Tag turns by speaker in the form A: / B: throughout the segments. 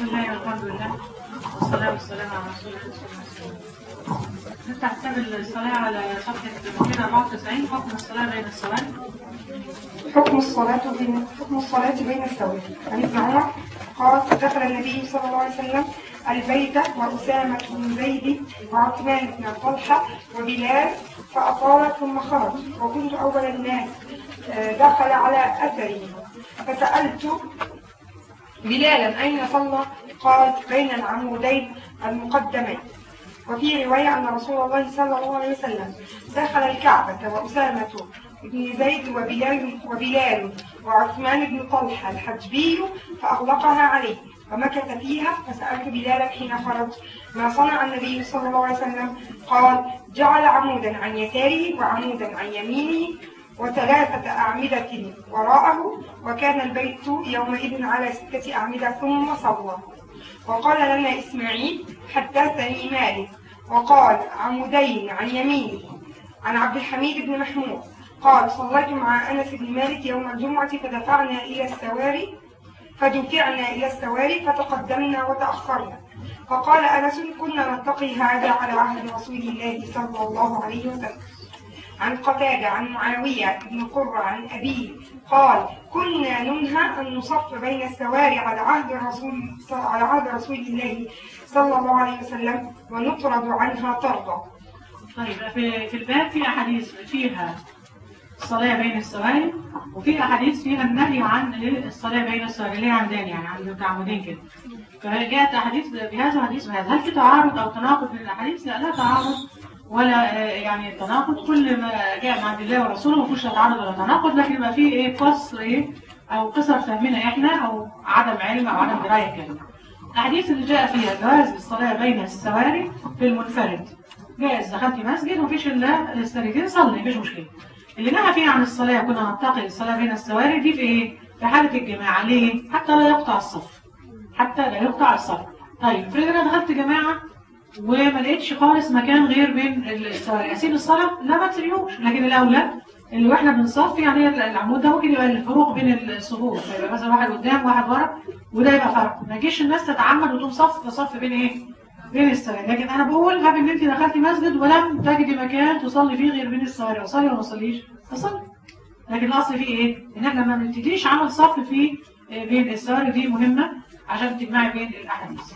A: بسم الله والحمد لله والصلاة والسلام على رسول الله صلى الله عليه وسلم. نفتح كتاب الصلاة على صفحة 294 حكم الصلاة بين الصلاة.
B: حكم الصلاة بين السواري. عن ابن عمر قال: دخل النبي صلى الله عليه وسلم البيت وأسامة بن زيد وعثمان بن طلحة وبلال فأطال ثم خرج، وكنت أول الناس دخل على أثري، فسألت بلالا أين صلى؟ قال: بين العمودين المقدمين. وفي رواية أن رسول الله صلى الله عليه وسلم دخل الكعبة وأسامة بن زيد وبلال وعثمان بن طلحة الحجبي فأغلقها عليه ومكث فيها، فسألت بلالا حين خرج: ما صنع النبي صلى الله عليه وسلم؟ قال: جعل عمودا عن يساره وعمودا عن يمينه وثلاثة أعمدة وراءه، وكان البيت يومئذ على 6 أعمدة ثم صلى. وقال لنا إسماعيل: حدثني مالك وقال عمودين عن يمينه. عن عبد الحميد بن محمود قال: صليت مع أنس بن مالك يوم الجمعة فدفعنا إلى السواري فتقدمنا وتأخرنا، فقال أنس: كنا نتقي هذا على عهد رسول الله صلى الله عليه وسلم. عن قتادة عن معاوية بن قرة عن أبيه قال: كنا ننهى أن نصف بين السواري على عهد رسول الله صلى الله عليه وسلم ونطرد عنها طردا.
A: طيب، في الباب في أحاديث فيها الصلاة بين السواري، وفي أحاديث فيها النهي عن الصلاة بين السواري اللي هي عمدان، يعني عند عمودين كده. فجاءت أحاديث بهذا وحديث بهذا. هل في تعارض أو تناقض بين الأحاديث؟ لا تعارض ولا يعني تناقض. كل ما جاء من عند الله ورسوله ما فيهوش لا تعارض ولا تناقض، لكن يبقى فيه قصر أو قصر فهمنا إحنا أو عدم علم أو عدم دراية كده. الأحاديث اللي جاء فيها جواز الصلاة بين السواري في المنفرد جائز. دخلتي مسجد ومفيش إلا السريرين صلي مفيش مشكلة. اللي نهى فيها عن الصلاة كنا ننتقل الصلاة بين السواري دي في في حالة الجماعة. ليه؟ حتى لا يقطع الصف. طيب افرض انا دخلت جماعة وما لقيتش خالص مكان غير بين السواري، اسيب الصلاة؟ لا ما تسيبيهوش، لكن الاولى اللي واحنا بنصف يعني العمود ده ممكن يبقى الفروق بين الصفوف، يبقى مثلا واحد قدام واحد ورا وده يبقى فرق. ما يجيش الناس تتعمد وتقوم صف بين بين السواري. لكن انا بقول هاب ان انت دخلتي مسجد ولم تجدي مكان تصلي فيه غير بين السواري، اصلي ولا ما اصليش؟ اصلي. لكن الاصل فيه ان احنا ما نبتديش عمل صف في بين السواري، دي مهمة عشان تجمعي بين الاحاديث.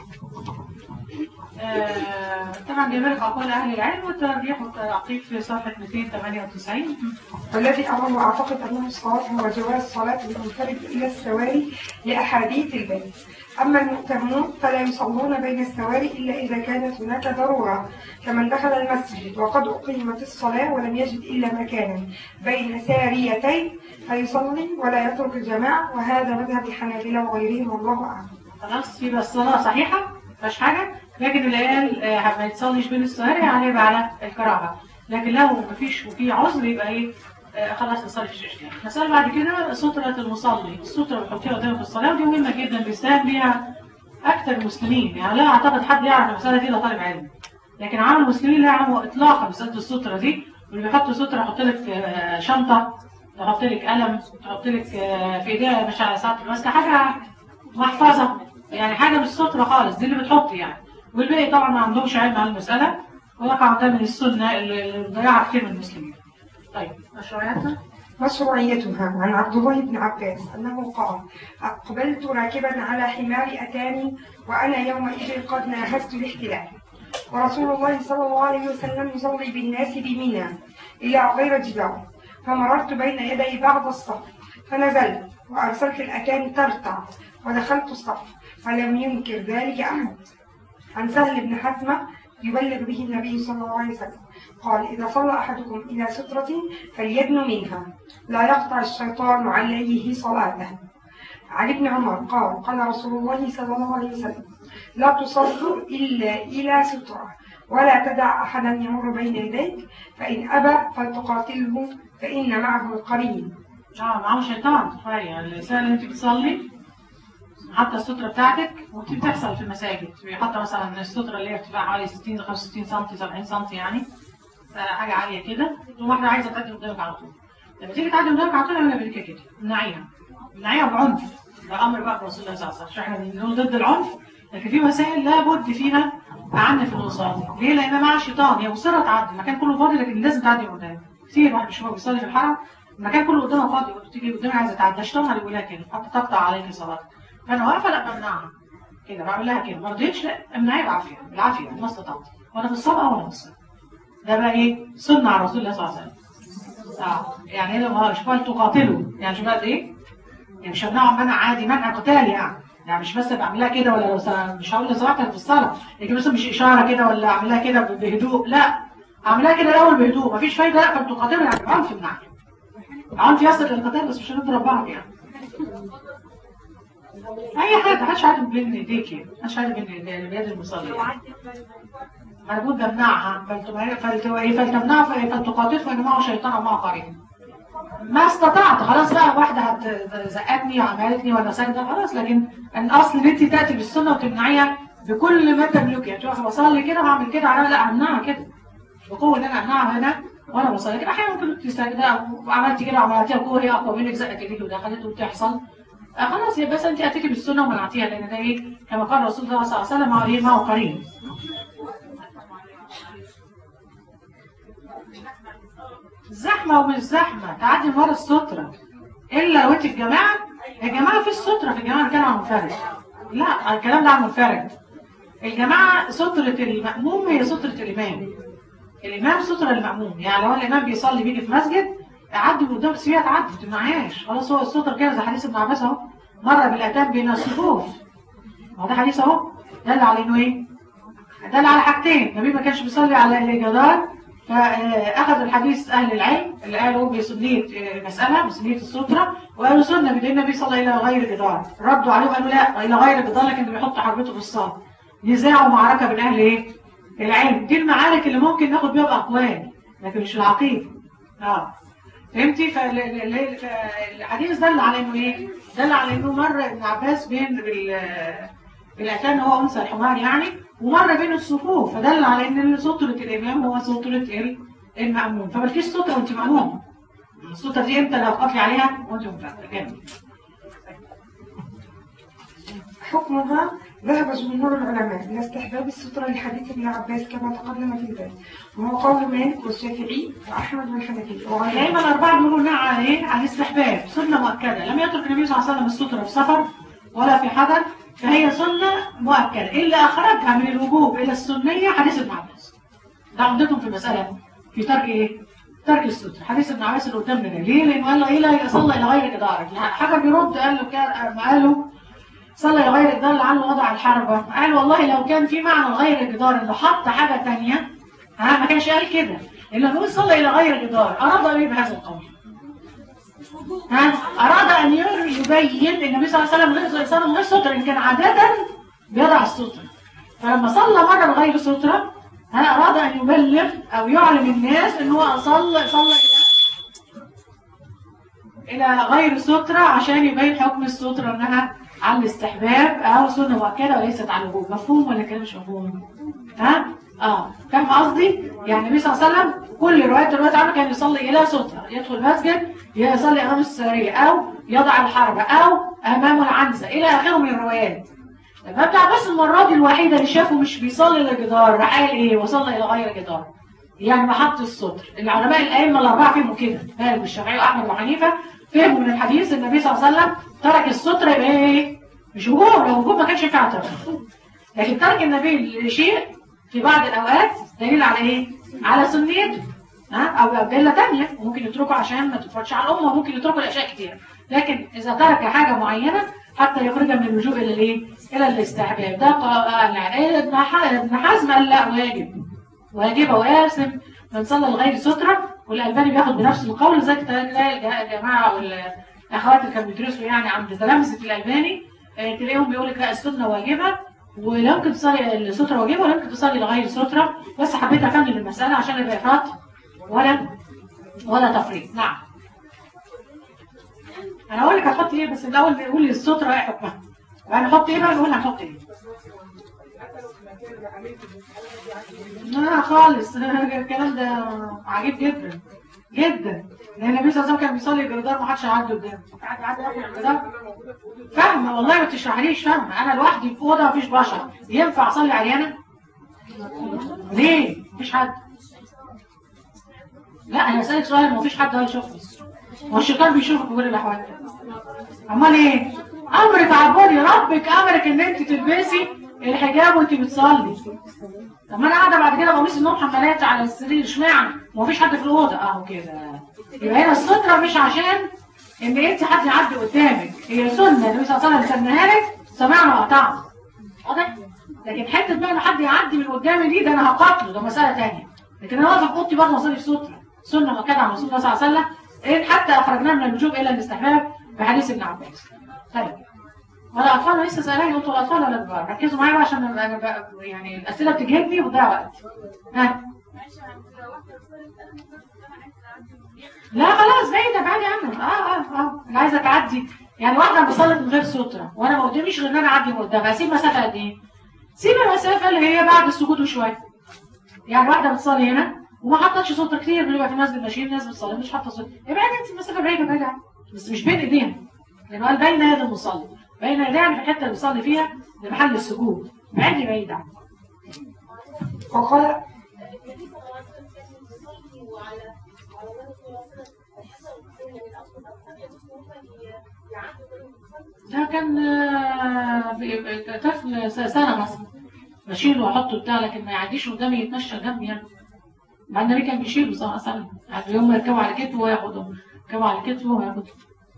A: طبعا جايب لك اقوال اهل العلم والترجيح والتعقيب في صفحة 298.
B: والذي أظن وأعتقد أنه الصواب هو جواز صلاة المنفرد إلى السواري لأحاديث البيت. أما المؤتمون فلا يصلون بين السواري إلا إذا كانت هناك ضرورة، كمن دخل المسجد وقد أقيمت الصلاة ولم يجد إلا مكانا بين ساريتين فيصلي ولا يترك الجماعة، وهذا مذهب الحنابلة وغيرهم والله أعلم.
A: خلاص يبقى الصلاة صحيحة مفيش حاجة، لكن اللي قال ما يتصليش بين السواري يعني يبقى على الكراهة. لكن لو مفيش وفي عذر يبقى خلاص يصلي في الاشكال. مسألة بعد كده سترة المصلي. السترة اللي بتحطيها قدامه في الصلاة ودي مهمة جدا بيستهان بيها أكثر المسلمين. يعني لا أعتقد حد يعرف المسألة دي إلا طالب علم، لكن عام المسلمين لا يعلموا إطلاقا مسألة السترة دي. واللي بيحط سترة يحط لك شنطة، يحط لك قلم، يحط لك في إيديها مش على ساعة المسكة حاجة محفظة، يعني حاجة مش سترة خالص دي اللي بتحط يعني. والباقي طبعا ما عندهمش علم عن المسألة، ويقع ده من السنة اللي ضيعها كتير من المسلمين. طيب
B: مشروعيتها. عن عبد الله بن عباس أنه قال: أقبلت راكبا على حمار أتاني وأنا يومئذ قد ناهزت الاحتلال، ورسول الله صلى الله عليه وسلم يصلي بالناس بمنى إلى غير جدار، فمررت بين يدي بعض الصف فنزلت وأرسلت الأتان ترتع ودخلت الصف، فلم ينكر ذلك أحد. عن سهل بن حثمة يبلغ به النبي صلى الله عليه وسلم قال: إذا صلى أحدكم إلى سترة فليدن منها، لا يقطع الشيطان عليه صلاته. عن ابن عمر قال: قال رسول الله صلى الله عليه وسلم: لا تصلوا إلا إلى سترة، ولا تدع أحدا يمر بين يديك، فإن أبى فلتقاتله فإن معه القرين.
A: معه شيطان. يعني الإنسان اللي أنت بتصلي حتى السترة بتاعتك، ودي بتحصل في المساجد، بيحط مثلا السترة اللي هي بتبقى حوالي 60 65 سم 70 سم يعني حاجة عالية كده، تقوم واحدة عايزة تعدي قدامك على طول. لما تيجي تعدي قدامك على طول اعملها بالكده كده، امنعيها بعنف. ده أمر بقى رسول الله صلى الله عليه وسلم. احنا بنقول ضد العنف، لكن في مسائل لابد فيها أعنف الوصال. ليه؟ لأن مع الشيطان هي مصرة تعدي، المكان كله فاضي لكن لازم تعدي قدام. كتير واحد مش هو بيصلي في الحرم المكان كله قدامها فاضي، وتيجي قدامي عايزة تعدي، الشيطان اللي بيقولها كده تقطع عليك صلاتك. فأنا واقفة لا بمنعها كده، بعمل لها كده، ما رضيتش لا امنعي بالعافية بالعافية ما استطعت، ولا في الصلاة ولا في الصلاة. ده بقى إيه؟ سنة على رسول الله صلى الله عليه وسلم. يعني لو شوية تقاتلوا يعني شوية إيه؟ يعني مش همنعه منع عادي، منع قتال يعني مش بس بعملها كده، ولا لو مش هقول لصلاتك في الصلاه لكن مثلا مش اشاره كده ولا اعملها كده بهدوء، لا اعملها كده الاول بهدوء مفيش فايده، لا فانتوا قاتلوا يعني عنف النعم، عنف يصل للقتال بس مش هنضرب بعض يعني. اي حاجه محدش عارف بين ايديك، محدش عارف بين يد المصلي لابد امنعها، فلتقاتل فان معه شيطان او معه قرين. ما استطعت خلاص بقى، واحدة هتزقتني وعملتني ولا سجدة خلاص، لكن الأصل ان انت تأتي بالسنة وتمنعيها بكل ما تملكي. يعني تروح بصلي كده وهعمل كده على لا امنعها كده بقوة، ان انا امنعها هنا وانا بصلي كده. احيانا ممكن تبقي ساجدة وعملت كده وعملتيها بقوة هي اقوى منك، زقت ايديك ودخلت وبتحصل خلاص، يبقى بس انت اتيتي بالسنة ومنعتيها، لان ده ايه كما قال رسول الله صلى الله عليه وسلم معه قرين. زحمة ومش زحمة تعدي ورا السترة، إلا لو أنت الجماعة في السترة، في الجماعة كانوا عن منفرد، لا الكلام ده عن منفرد. الجماعة سترة المأموم هي سترة الإمام، الإمام سترة المأموم. يعني لو الإمام بيصلي بيجي في مسجد عدي من قدام السرية تعدي ما تمنعهاش خلاص، هو السترة كده زي حديث ابن عباس أهو، مر بالأتان بين الصفوف، هو ده حديث أهو دل على إنه إيه؟ دل على حاجتين، النبي ما كانش بيصلي على الجدار، فأخذ الحديث أهل العلم اللي قالوا بسنية مسألة بسنية السترة، وقالوا سنة بدين النبي صلى إلى غير جدار، ردوا عليه وقالوا لا إلى غير جدار لكن بيحط حربته في الصلاة. نزاعوا معركة بين أهل إيه؟ العلم. دي المعارك اللي ممكن ناخد بيها بأقوال لكن مش العقيدة. فهمتي؟ فالحديث دل على إنه إيه؟ دل على إنه مر ابن عباس بالأتان هو أنثى الحمار يعني، ومر بين الصفوف، فدل على ان سترة الامام هو سترة المأمون، فمالكيش سترة وانت مأمون. السترة دي امتى لو قطلي عليها وانت مفاتة.
B: حكمها ذهب جمهور العلماء إلى استحباب السترة لحديث ابن عباس كما تقدم في ذلك، وهو قول مالك والشافعي وأحمد والحنفي
A: دايما الأربعة بيقولوا نعم عليه عن استحباب سنة مؤكدة، لم يترك النبي صلى الله عليه وسلم السترة في سفر ولا في حضر، فهي سنة مؤكدة. إلا أخرجها من الوجوب إلى السنية حديث ابن عباس، ده عمدتهم في المسألة في ترك إيه؟ ترك الستر. حديث ابن عباس اللي قدامنا ليه؟ لأنه قال له إيه لا يصلى إلى غير جدار، حاجة بيرد قال له كان قالوا صلى إلى غير الجدار لعله وضع الحربة، قال والله لو كان في معنى غير الجدار إنه حط حاجة تانية ما كانش قال كده، إلا نقول صلى إلى غير الجدار أراد إيه بهذا القول؟ أراد أن يبين النبي صلى الله عليه وسلم غير ستر، إن كان عادة بيضع الستر، فلما صلى مرة بغير سترة أراد أن يبلغ أو يعلم الناس إن هو صلى إلى غير سترة عشان يبين حكم السترة إنها على الاستحباب أو سنة مؤكدة وليست على الوجوب. مفهوم ولا كده مش مفهوم؟ فاهم قصدي؟ يعني النبي صلى الله عليه وسلم كل روايات عنه كان يصلي إلى سترة، يدخل المسجد يصلي أمام السرية أو يضع الحربة أو أمام العنزة إلى آخره من الروايات. لما ابن عباس المرة دي الوحيدة اللي شافه مش بيصلي إلى جدار راح قال إيه؟ وصلى إلى غير جدار، يعني ما حط الستر. العلماء الأئمة الأربعة فهموا كده، مالك والشافعي وأحمد وحنيفة فهموا من الحديث النبي صلى الله عليه وسلم ترك الستر يبقى إيه؟ مش وجوب، لو وجوب ما كانش ينفع ترك، لكن ترك النبي شيء في بعض الأوقات دليل على إيه؟ على سنيته، أو أدلة تانية، وممكن يتركوا عشان ما تتفرجش على الأمة، وممكن يتركوا الأشياء كتير، لكن إذا ترك حاجة معينة حتى يخرجها من اللجوء إلى الإيه؟ إلى الاستحباب. ده ابن حزم قال لا واجب وآثم من صلى لغير سترة، والألباني بياخد بنفس القول، زي الجماعة والأخوات اللي كانوا بيدرسوا يعني عند تلامذة الألباني تلاقيهم بيقول لك لا السنة واجبة، ولا يمكن تصلي السترة واجبة ولا يمكن تصلي لغير سترة، بس حبيت أفهم المسألة عشان يبقى إفراط ولا تفريط. نعم أنا أقول لك هتحط إيه، بس الأول بيقول لي السترة إيه حكمها، هنحط إيه بقى نقول هنحط إيه. لا خالص الكلام ده عجيب جدا، جدا، لان النبي صلى الله عليه وسلم كان بيصلي الجدار ما حدش هيعدي قدامه. قاعد ياخد الجدار. فاهمه والله ما تشرحليش، فاهمه انا لوحدي في اوضه ما فيش بشر، ينفع اصلي عريانه؟ ليه؟ مفيش حد. لا انا اسالك سؤال، ما فيش حد هيشوفني، هو الشيطان بيشوفك في كل الاحوال؟ امال ايه؟ امر تعبدي، ربك امرك ان انت تلبسي الحجاب وانت بتصلي. طب ما انا قاعده بعد كده بقميص النوم حمالات على السرير، اشمعنى؟ ومفيش حد في الاوضه اهو كده. يبقى هنا الستره مش عشان ان انت حد يعدي قدامك، هي سنه النبي صلى الله عليه وسلم سنها لك، سمعنا وقطعنا. واضح؟ لكن حته بقى ان حد يعدي من قدامي دي، ده انا هقاتله، ده مساله ثانيه. لكن انا واقفه في اوضتي برضه اصلي في ستره، سنه مؤكده عن رسول الله صلى الله عليه وسلم، إن حتى اخرجناه من الوجوب الى الاستحباب بحديث ابن عباس. طيب ولا اطفال لسه سالاني، قلت الاطفال ولا الكبار؟ ركزوا معايا بقى عشان انا بقى يعني الاسئله بتجهدني وبتضيع وقت. ها لا خلاص بعيدة بعيدة عنه. انا عايزه تعدي، يعني واحده بتصلي من غير ستره وانا ما قداميش غير ان انا اعدي من قدامها، اسيب مسافه قد ايه؟ سيب المسافه اللي هي بعد السجود وشويه. يعني واحده بتصلي هنا وما حطتش ستره، كتير بيبقى في مسجد ماشيين ناس بتصلي مش حاطه ستره، ابعد انت المسافه بعيده بعيده عنها، بس مش بين ايديها، لانه قال بين يد المصلي، بين يديها في الحته اللي بيصلي فيها لمحل السجود، بعيد بعيد عنها.
B: وقال
A: ده كان طفل سنة مثلا بشيله واحطه بتاع، لكن ما يعديش قدامي يتمشى جنبي يعني. مع النبي كان بيشيله صلى الله عليه وسلم، يعني يوم ما يركبوا على كتفه وياخدهم، يركبوا على كتفه وياخدهم.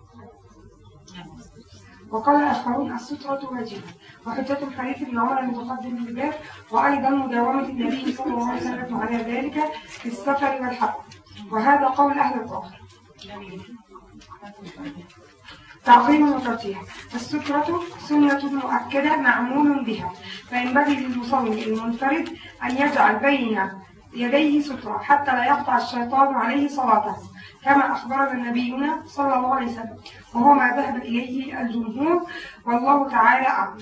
B: وقال آخرون السترة واجبة، وحجة الحديث ابن عمر المتقدم بالباب، وأيضا مداومة النبي صلى الله عليه وسلم على ذلك في السفر والحق، وهذا قول أهل الظاهر. تعظيم وترتيح. السترة سنة مؤكدة معمول بها، فينبغي للمصلي المنفرد أن يجعل بين يديه سترة حتى لا يقطع الشيطان عليه صلاته، كما أخبرنا نبينا صلى الله عليه وسلم، وهو ما ذهب إليه الجمهور، والله تعالى أعلم.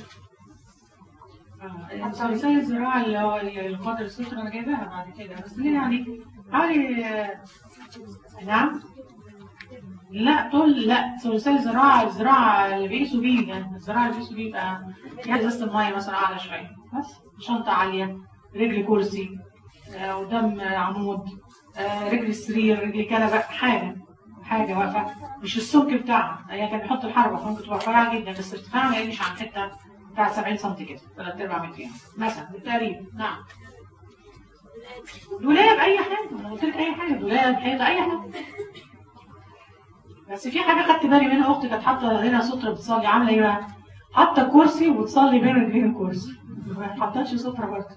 A: الثلاثي الزراعة اللي هو القدر السترة أنا جايباها بعد كده، بس ليه يعني حوالي نعم؟ لا طول، لا ثلاثي الزراعة اللي بيقيسوا بيه، يعني الزراعة اللي بيقيسوا بيه يبقى يعني ازازة المية مثلا أعلى شوية، بس شنطة عالية، رجل كرسي، قدام عمود، رجل السرير، رجل كنبة، حاجة واقفة، مش السمك بتاعها، هي كان بيحط الحربة فممكن تبقى رفيعة جدا، بس ارتفاعها ما يقلش عن حتة بتاع 70 سم كده، 3/4 متر مثلا بالتقريب. نعم. دولاب أي حاجة، أنا قلت لك أي حاجة، دولاب، حيطة، أي حاجة. بس في حاجة خدت بالي منها، أختي كانت حاطة هنا سترة بتصلي، عاملة إيه بقى؟ حاطة كرسي وبتصلي بين رجلين الكرسي، ما حطتش سترة برضه.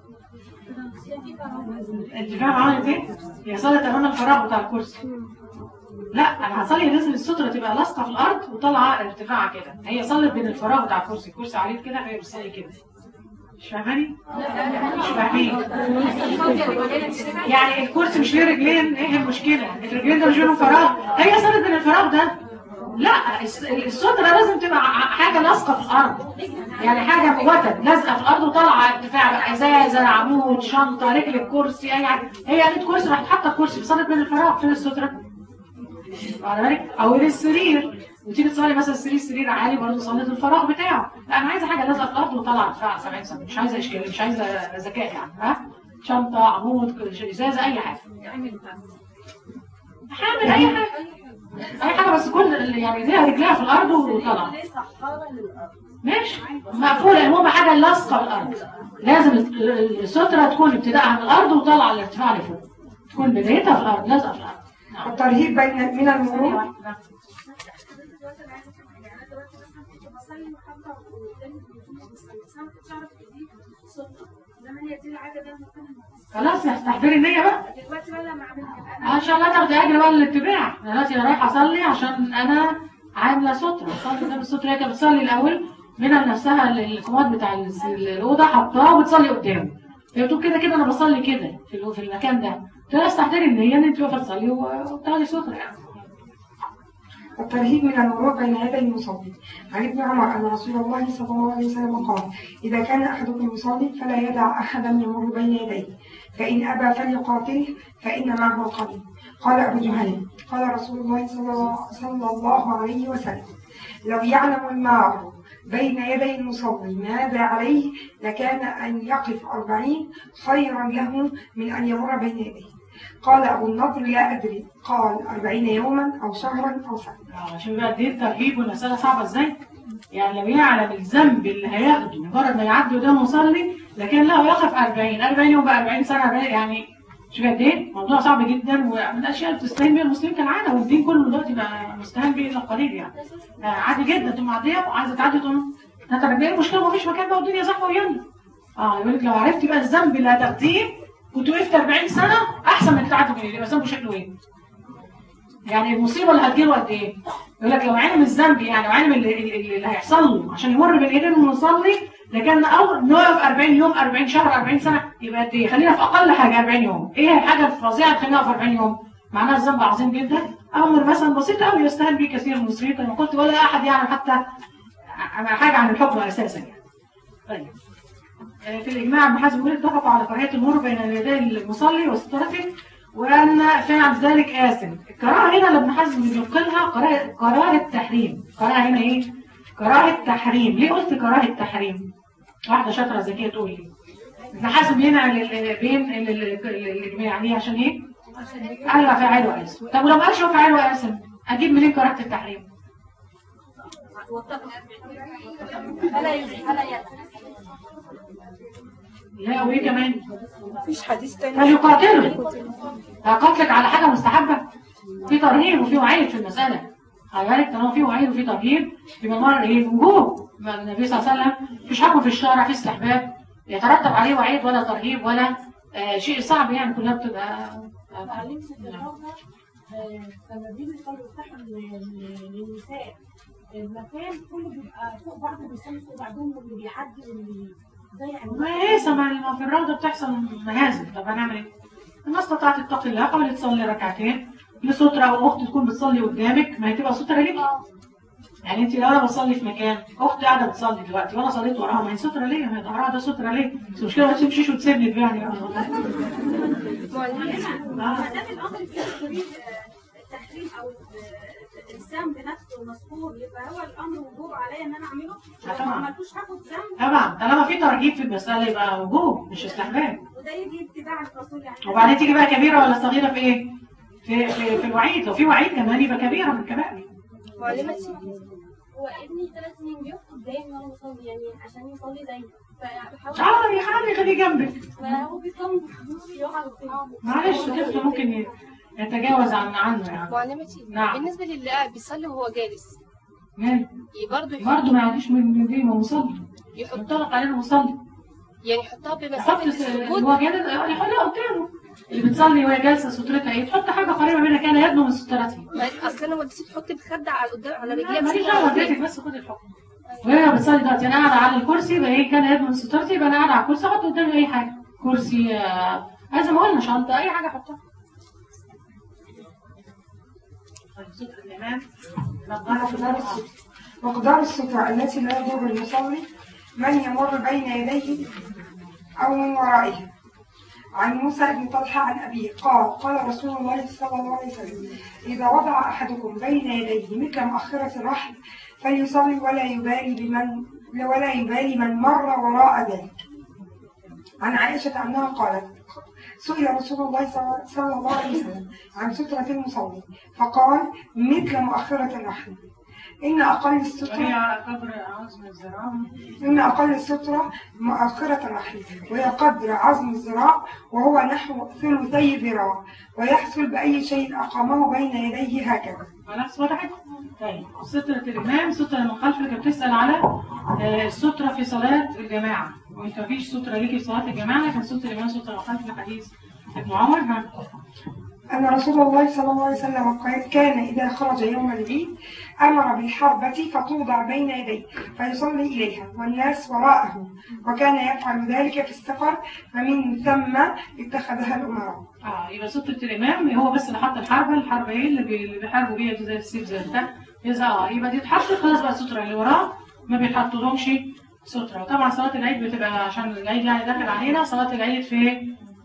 A: أنت فاهم عملت إيه؟ هي صلت أمام الفراغ بتاع الكرسي. لا أنا هصلي لازم السترة تبقى لاصقة في الأرض وطالعة ارتفاعها كده، هي صلت بين الفراغ بتاع الكرسي، الكرسي عريض كده فهي بتصلي كده. مش فاهماني؟ مش فاهمين. يعني الكرسي مش ليه رجلين، ايه المشكلة؟ الرجلين ده مش لهم فراغ، هي صارت من الفراغ ده. لا السترة لازم تبقى حاجة لاصقة في الأرض، يعني حاجة وتد لازقة في الأرض وطالعة ارتفاع بقى، ازازة، عمود، شنطة، رجل الكرسي، أي حاجة. هي قالت كرسي راحت حاطة الكرسي صارت من الفراغ، فين السترة؟ على بالك؟ أو السرير وتيجي تصلي مثلا سرير عالي برضه صليت الفراغ بتاعه، لا انا عايزه حاجه لازقه في الارض وطالعه ارتفاعها 70 سم، مش عايزه اشكال، مش عايزه ذكاء يعني، ها؟ شنطه، عمود، ازازه، اي حاجه. حامل اي حاجه بس كل يعني زي رجليها في الارض وطالعه. ماشي مقفوله، المهم حاجه لاصقه بالارض، لازم الستره تكون ابتدائها من الارض وطالعه الارتفاع لفوق، تكون بدايتها في الارض، لازقه في الارض.
B: الترهيب من المرور.
A: خلاص تحضير النية بقى. ان شاء الله تاخدي اجر بقى للاتباع. دلوقتي انا رايحه اصلي عشان انا عامله ستره، صلي قدام الستره، هي كانت بتصلي الاول منها لنفسها الكوماد بتاع الاوضه حطاه وبتصلي قدامه، هي بتقول كده كده انا بصلي كده في المكان ده، خلاص تحضير النية ان انت واقفه تصلي وبتاخدي ستره يعني.
B: الترهيب من المرور بين يدي المصلي. عن ابن عمر أن رسول الله صلى الله عليه وسلم قال: إذا كان أحدكم يصلي فلا يدع أحدا يمر بين يديه، فإن أبى فليقاتله فإن معه القليل. قال أبو جهل قال رسول الله صلى الله عليه وسلم: لو يعلم المار بين يدي المصلي ماذا عليه لكان أن يقف 40 خيرا له من أن يمر بين يديه. قال أبو النضر: لا أدري، قال 40 يوما أو شهرا أو سنة.
A: عشان بقى دي الترهيب والمسألة صعبة ازاي؟ يعني لو يعلم الذنب اللي هياخده مجرد ما يعدي قدام مصلي لكن لا يقف 40 يوم بقى 40 سنة بقى، يعني شوف قد ايه؟ موضوع صعب جدا، ومن الأشياء اللي بتستهين بيها المسلمين كالعادة، والدين كله دلوقتي بقى مستهان بيه إلا قليل يعني. عادي جدا تقوم معدية وعايزة تعدي تقوم هترجعي المشكلة، مفيش مكان بقى والدنيا زحمة ويلا. يقول لك لو عرفتي بقى الذنب اللي هتاخديه كنت وقفت 40 سنة أحسن من تعدي من يبقى ذنبه شكله ايه؟ يعني المصيبة اللي هتجيله قد ايه؟ يقول لك لو علم الذنب يعني وعلم اللي هيحصل له عشان يمر بين ايدين المصلي لكن اول نقف 40 يوم 40 شهر 40 سنه يبقى قد ايه؟ خلينا في اقل حاجه 40 يوم. ايه الحاجه الفظيعه تخلينا نقف 40 يوم؟ معناها الذنب عظيم جدا، امر مثلا بسيط قوي يستهان به كثير من المصريين كما قلت، ولا احد يعلم حتى حاجه عن الحكم اساسا يعني. طيب في الاجماع ابن حزم يقول اتفقوا على كراهيه المر بين يدي المصلي وسترته وأن فعل ذلك آثم. الكراهة هنا اللي ابن حزم بينقلها كراهة تحريم. كراهة هنا إيه؟ كراهة تحريم. ليه قلت كراهة تحريم؟ واحدة شاطرة ذكية تقول لي. ابن حزم هنا بين الإجماع ليه عشان إيه؟ قال فاعله آثم. طب ولو ما قالش هو فاعله آثم أجيب منين كراهة التحريم؟ لا وايه كمان؟
B: مفيش حديث تاني.
A: فيقاتله. قتلك على حاجه مستحبه، في ترهيب وفي وعيد في المساله. خلي طالما في وعيد وفي ترهيب يبقى مر ايه؟ وجوب. النبي صلى الله عليه وسلم مفيش حكم في الشارع في استحباب يترتب عليه وعيد ولا ترهيب ولا شيء صعب يعني، كلها بتبقى
C: لما بيجي يصلوا يفتحوا للنساء المكان كله بيبقى فوق بعض، بيصلوا فوق بعضهم واللي بيعدي واللي
A: ما هي سمع في الروضة بتحصل مهازل. طب هنعمل ايه؟ ما استطعت تتقي الله حاولي تصلي ركعتين لسترة، او اخت تكون بتصلي قدامك ما هي تبقى سترة ليكي. يعني انت لو انا بصلي في مكان اختي قاعده بتصلي دلوقتي وانا صليت وراها ما هي سترة ليا، ما هي ظهرها ده سترة ليا، بس المشكله ما تمشيش وتسيبني يعني.
C: ما دام الامر فيه التحريم او الذنب نفسه مذكور يبقى هو الامر وجوب عليا ان انا اعمله. ما عملتوش هاخد ذنب
A: طبعا. طالما في ترغيب في المساله يبقى وجوب مش استحباب.
C: وده يجي اتباع الرسول يعني.
A: وبعدين تيجي بقى كبيره ولا صغيره في ايه؟ في الوعيد. لو في وعيد كمان يبقى كبيره من الكبائر.
D: معلمتي هو ابني 3 سنين بيقف قدامي وانا بصلي يعني عشان يصلي زيي،
A: فبحاول يا خليه جنبك.
D: فهو بيصلي يقع
A: معلش طفل ممكن يتجاوز عنه يعني.
D: معلمتي
A: نعم.
D: بالنسبه للي قاعد بيصلي وهو جالس
A: برضه ما يعديش من دي ما مصلي يحطها علينا مصلي،
D: يعني يحطها بمسافه السجود.
A: هو جالس يحطها قدامه اللي بتصلي وهي جالسه سترتها ايه، تحط حاجه قريبه منها كان يدنو من سترتها.
D: اصل انا والدتي تحط الخده على قدام على رجليها.
A: ماليش دعوه والدتك، بس خد الحكم. وهي بتصلي دلوقتي انا قاعده على الكرسي يبقى ايه كان يدنو من سترتي، يبقى انا قاعده على الكرسي احط قدامي اي حاجه، كرسي عايزه ما قلنا شنطه اي حاجه احطها.
B: مقدار السترة التي لا يضر المصلي من يمر بين يديه أو من ورائه. عن موسى بن طلحة عن أبيه قال رسول الله صلى الله عليه وسلم: إذا وضع أحدكم بين يديه مثل مؤخرة الرحل فليصلي ولا يبالي من مر وراء ذلك. عن عائشة أنها قالت: سئل رسول الله صلى الله عليه وسلم عن سترة المصلي فقال: مثل مؤخرة الرحل. إن أقل السترة مؤخرة الرحل وهي قدر عظم الذراع وهو نحو ثلثي ذراع، ويحصل بأي شيء أقامه بين يديه هكذا.
A: خلاص وضحت؟ طيب سترة الإمام سترة من خلفك. بتسأل على السترة في صلاة الجماعة، وانت مفيش سترة ليكي في صلاة الجماعة، كان سترة الإمام سترة من خلف حديث ابن عمر.
B: أن رسول الله صلى الله عليه وسلم كان إذا خرج يوم العيد أمر بالحربة فتوضع بين يديه فيصلي إليها والناس وراءه، وكان يفعل ذلك في السفر فمن ثم اتخذها الأمراء.
A: يبقى سترة الإمام هو بس اللي حط الحربة ايه اللي بيحاربوا بيها زي السيف زي بتاع يبقى دي اتحطت خلاص بقى السترة اللي وراه ما بيتحطلهمش سترة. وطبعا صلاة العيد بتبقى عشان العيد يعني داخل علينا، صلاة العيد في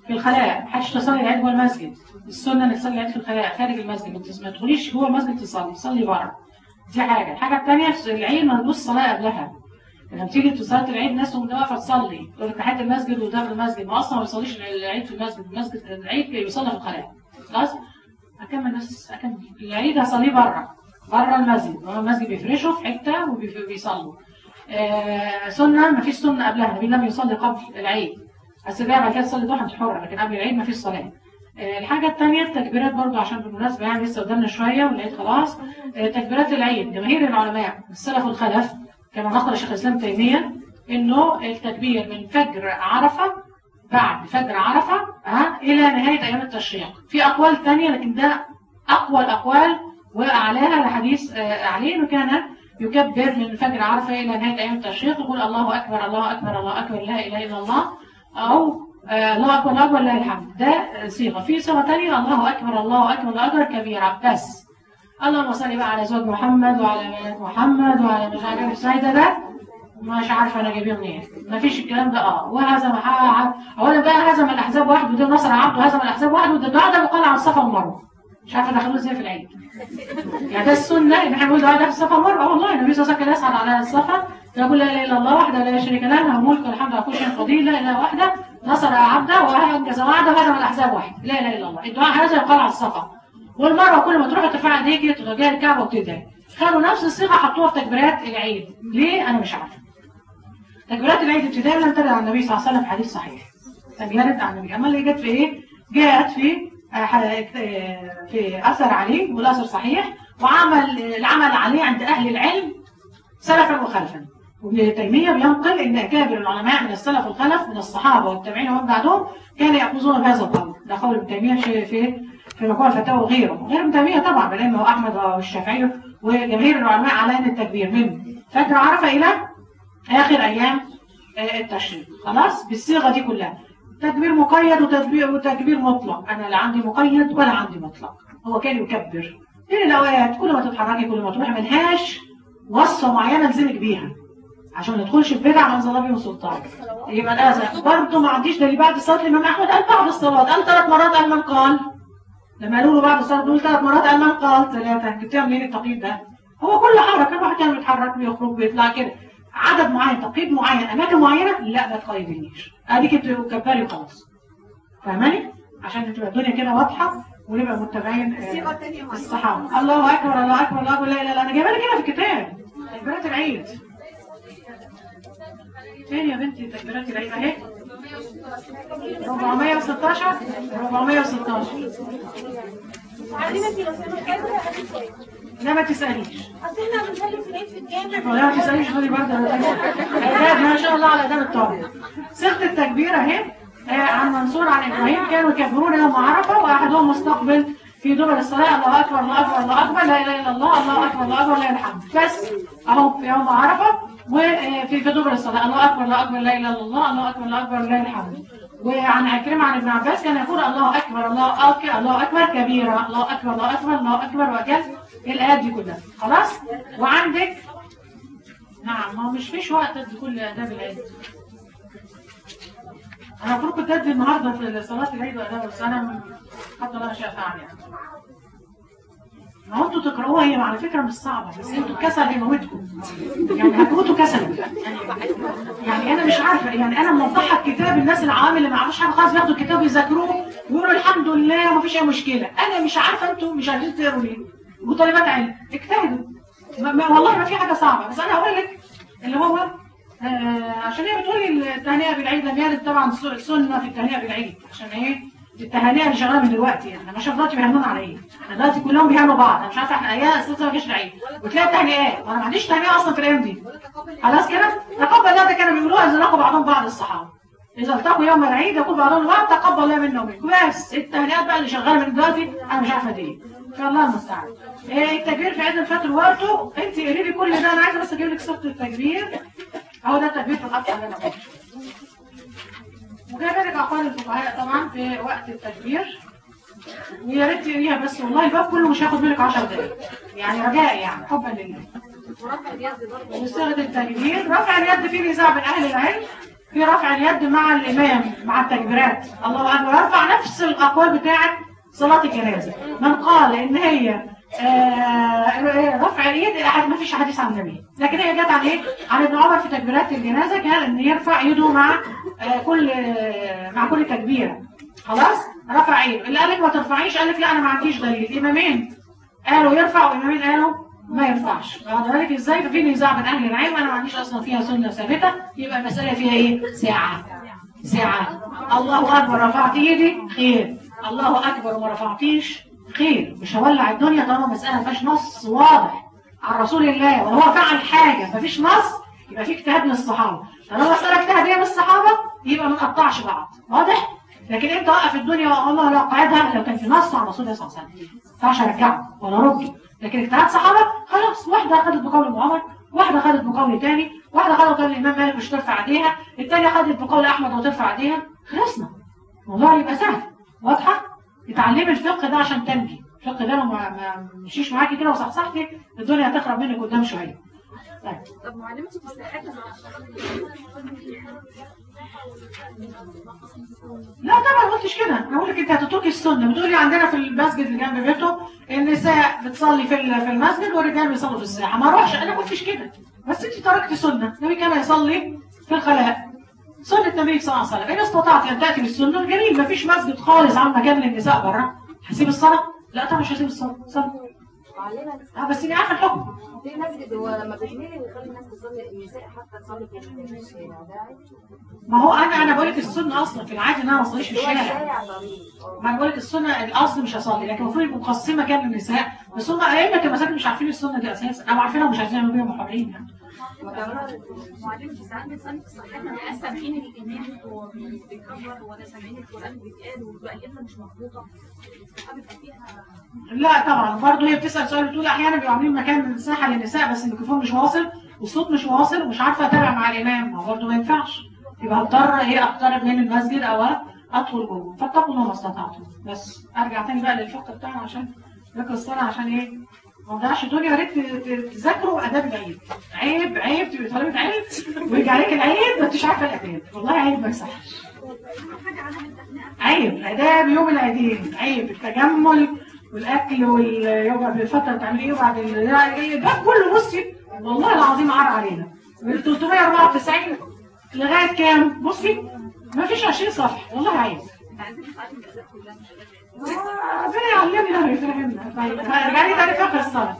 A: في الخلاء، ما حدش تصلي العيد جوه المسجد. السنه انك تصلي العيد في الخلاء خارج المسجد، ما تدخليش جوه المسجد تصلي بره. دي حاجه. الحاجه الثانيه العيد ملبوس صلاه قبلها. لما تيجي في صلاه العيد ناس واقفه تصلي تقول لك تحيه المسجد وداخل المسجد، ما اصلا ما بيصليش العيد في المسجد، العيد بيصلي في الخلاء. خلاص؟ اكمل العيد هصليه بره المسجد، المسجد بيفرشوا في حته وبيصلوا. سنه ما فيش سنه قبلها، النبي لم يصلي قبل العيد. بس ده بعد كده تصلي ضحى انت حره، لكن قبل العيد ما فيش صلاه. الحاجه الثانيه التكبيرات برضو، عشان بالمناسبه يعني لسه قدامنا شويه والعيد خلاص. تكبيرات العيد جماهير العلماء السلف والخلف كما نقل شيخ الاسلام تيميه انه التكبير من فجر عرفه، بعد فجر عرفه الى نهايه ايام التشريق. في اقوال ثانيه لكن ده اقوى الاقوال واعلاها الحديث عليه انه كان يكبر من فجر عرفه الى نهايه ايام التشريق، يقول الله اكبر الله اكبر الله اكبر لا اله الا الله، او الله اكبر الله اكبر لا الحمد. ده صيغه. في صيغه ثانيه الله اكبر الله اكبر الله اكبر كبيرا بس. اللهم صل بقى على زوج محمد وعلى بنات محمد وعلى مش عارف السيده، ده مش عارفه انا جايبيه منين، ما فيش الكلام ده. وهزم اولا بقى هزم الاحزاب واحد وده نصر عبد، وهزم الاحزاب واحد وده ده وقال عن الصفا والمروه. مش عارفه دخلوه ازاي في العيد. يعني ده السنه ان احنا نقول ده في الصفا والمروه. والله النبي صلى الله عليه وسلم يسعد على الصفا يقول لا اله الا الله وحده لا شريك له له الملك والحمد على كل شيء قدير، لا اله وحده نصر عبده وانجز وعده وهزم الاحزاب واحد، لا اله الا الله. الدعاء هذا يقال على الصفا والمروه، كل ما تروح ترفع ايديك ترجع الكعبه وتدعي. خدوا نفس الصيغه حطوها في تكبيرات العيد. ليه؟ انا مش عارفه. تكبيرات العيد ابتداء لم ترد عن النبي صلى الله عليه وسلم حديث صحيح. تكبيرات عن النبي. اما اللي جت في ايه؟ جاءت في اثر عليه والاثر صحيح، العمل عليه عند اهل العلم سلفا وخلفا. وابن تيميه بينقل ان اكابر العلماء من السلف والخلف من الصحابه والتابعين ومن بعدهم كانوا ياخذون بهذا القول. ده قول ابن تيميه في مجموع الفتاوى وغيره، غير ابن تيميه طبعا بل هو احمد والشافعي وجماهير العلماء على ان التكبير من فجر عرفه الى اخر ايام التشريق. خلاص بالصيغه دي كلها. تكبير مقيد وتكبير مطلق. انا لا عندي مقيد ولا عندي مطلق. هو كان يكبر في الاوقات كل ما تتحركي كل ما تروحي، ملهاش وصفه معينه الزمك بيها عشان ما ندخلش في بدع من ظلام وسلطان. يبقى الاذى برضه ما عنديش دليل. بعد صلاه الامام احمد قال بعد الصلاه، قال 3 مرات، قال من قال. لما قالوا له بعد الصلاه دول 3 مرات قال من قال 3. جبتها منين التقييد ده؟ هو كل حركه الواحد كان بيتحرك بيخرج بيطلع كده عدد معين تقييد معين اماكن معينه، لا ما تقيدنيش. اديك بتكبري وخلاص. فاهماني؟ عشان تبقى الدنيا كده واضحه ونبقى متابعين الصحابه. الله اكبر الله اكبر الله اكبر لا اله الا الله. انا جايبها لك كده في الكتاب تكبيرات العيد. فين يا بنتي تكبيرات العيد اهي؟ 416 416. لا ما تسأليش.
C: اصل احنا بنصلي في العيد في الجامع.
A: لا ما تسأليش خدي برضه. ما شاء الله على اداب الطاهر. صيغه التكبير اهي عن منصور عن ابراهيم كانوا يكبرون يوم عرفه واحدهم مستقبل في دبر الصلاه الله اكبر الله اكبر الله اكبر لا اله الا الله الله اكبر الله اكبر لا الحمد. بس اهو في يوم عرفه وفي دبر الصلاه الله اكبر الله اكبر لا اله الا الله الله اكبر الله اكبر لا الحمد. وعن عكرمة عن ابن عباس كان يقول الله اكبر الله اكبر الله اكبر كبيرا الله اكبر الله اكبر الله اكبر وكذا الايات دي كلها. خلاص. وعندك نعم ما مش فيش وقت ادي كل اداب العيد. انا المفروض كنت ادي النهارده في صلاه العيد واداب، بس انا حتى الله شاء فعل يعني. ما انتوا تقرأوها هي على فكرة مش صعبة، بس انتوا الكسل هيموتكم. يعني هتموتوا كسل. يعني انا مش عارفة، يعني انا موضحة الكتاب الناس العوام اللي ما يعرفوش حاجة خالص بياخدوا الكتاب ويذاكروه ويقولوا الحمد لله ومفيش اي مشكلة. انا مش عارفة انتوا مش عايزين تقروا ليه؟ وطالبات علم اجتهدوا. والله ما في حاجة صعبة، بس انا هقول لك اللي هو عشان هي بتقولي التهنئة بالعيد لم يرد طبعا سنة في التهنئة بالعيد. عشان ايه؟ التهانية اللي شغاله من دلوقتي يعني انا مش عارفه دلوقتي بيهنون على ايه. احنا دلوقتي كلهم بيهنوا بعض. انا مش عارفه احنا ايام اساسا ما جاش العيد وتلاقي التهنئات وانا ما عنديش تهنئه اصلا في الايام دي. خلاص كده تقبل الله ده كانوا بيقولوها اذا لقوا بعضهم بعض الصحابه. اذا التقوا يوم العيد يقول بعضهم بعض تقبل الله منا ومنكم. بس التهنئات بقى اللي شغاله من دلوقتي انا مش عارفه دي ايه. فالله المستعان. التكبير في عيد الفطر وقته انت قولي لي كل ده. انا عايزه بس اجيب لك صوره التكبير. اهو ده التكبير في الاصل اللي انا قلته. وكذلك اقوال الفقهاء طبعا في وقت التكبير. ويا ريت تقريها بس والله الباب كله مش هياخد منك 10 دقايق. يعني رجاء يعني حبا لله. ورفع اليد برضه. وصيغه التكبير رفع اليد في نزاع بين اهل العلم في رفع اليد مع الامام مع التكبيرات الله اكبر، يرفع نفس الاقوال بتاعه صلاه الجنازه. من قال ان هي رفع اليد ما فيش حديث عن النبي، لكن هي جت عن ايه؟ عن ابن عمر في تكبيرات الجنازه كان ان يرفع يده مع كل تكبيره. خلاص رفع يده. اللي قال لك ما ترفعيش قال لك لا انا ما عنديش دليل. امامين قالوا يرفع وامامين قالوا ما يرفعش. بعد ذلك ازاي؟ ففي نزاع بين اهل العلم. انا ما عنديش اصلا فيها سنه ثابته، يبقى المساله فيها ايه؟ ساعه. الله اكبر رفعت ايدي خير، الله اكبر وما رفعتيش خير. مش هولع الدنيا طالما مساله ما فيهاش نص واضح عن رسول الله وهو فعل حاجه ما فيش نص، يبقى في اجتهاد من الصحابه. طالما مساله اجتهاديه من الصحابه يبقى ما نقطعش بعض، واضح؟ لكن انت وقف الدنيا والله لو قعدها لو كان في نص عن رسول الله صلى الله عليه وسلم ما ينفعش ارجعه ولا رده. لكن اجتهاد صحابه خلاص، واحده اخذت بقول ابن عمر، واحده اخذت بقول ثاني، واحده اخذت بقول الامام مالك مش ترفع ايديها، الثانيه اخذت بقول احمد وترفع ايديها. خلصنا، الموضوع يبقى سهل. واضحه؟ اتعلمي الفقه ده عشان تنجي. الفقه ده لو ما مشيش معاكي كده وصحصحتي الدنيا هتخرب منك قدام شويه.
C: طب معلمتي مستحيل
A: لا طبعا ما قلتش كده. انا بقول لك انت هتتركي السنه. بتقولي عندنا في المسجد اللي جنب بيته النساء بتصلي في المسجد والرجال بيصلوا في الساحه، ما اروحش. انا ما قلتش كده، بس انت تركتي سنه. النبي كان يصلي في الخلاء، سنه النبي صلى الله عليه وسلم. ان استطعت ان تاتي بالسنه جميل. ما فيش مسجد خالص عن مكان للنساء بره، هسيب الصلاه؟ لا طبعا مش هسيب الصلاه. صلاه بس اني عارفه الحكم.
E: في مسجد هو لما بيجي يخلي الناس تصلي، النساء حتى تصلي في الشارع.
A: ما هو انا بقول لك السنه اصلا في العادي ان انا ما اصليش في الشارع. ما انا بقول لك السنه الاصل مش هصلي، لكن المفروض يبقوا مقسمه كام للنساء. بس هم ائمه المساجد مش عارفين السنه دي اساسا، او عارفينها ومش عايزين يعملوا بيها محررين يعني.
C: معلمتي ساعات بنسأل في الصحيح سامعين الإمام وهو بيكبر ولا سامعين القرآن بيتقال وتبقى القبلة مش مظبوطة، بيبقى فيها.
A: لا طبعا برضه هي بتسال سؤال، بتقول احيانا بيبقوا عاملين مكان مساحه للنساء بس الميكروفون مش واصل والصوت مش واصل ومش عارفه اتابع مع الامام. ما برضه ما ينفعش، يبقى هضطر هي اقترب من المسجد او ادخل جوه. فاتقوا الله ما استطعتم. بس ارجع تاني بقى للفقه بتاعنا عشان نذاكر الصلاه عشان ايه؟ ما تضيعش الدنيا. يا ريت تذاكروا اداب العيد. عيب تبقي طالبه عيد ويجي عليك العيد ما انتش عارفه الاداب. والله عيب ما يصحش. عيب اداب يوم العيدين، عيب التجمل والاكل واليوم بالفتره تعملي ايه وبعد ده كله. بصي والله العظيم عار علينا من 394 لغايه كام؟ بصي ما فيش 20 صفحه. والله عيب. ربنا يعلمنا ويفهمنا. طيب ارجعي تاني فقه الصلاه.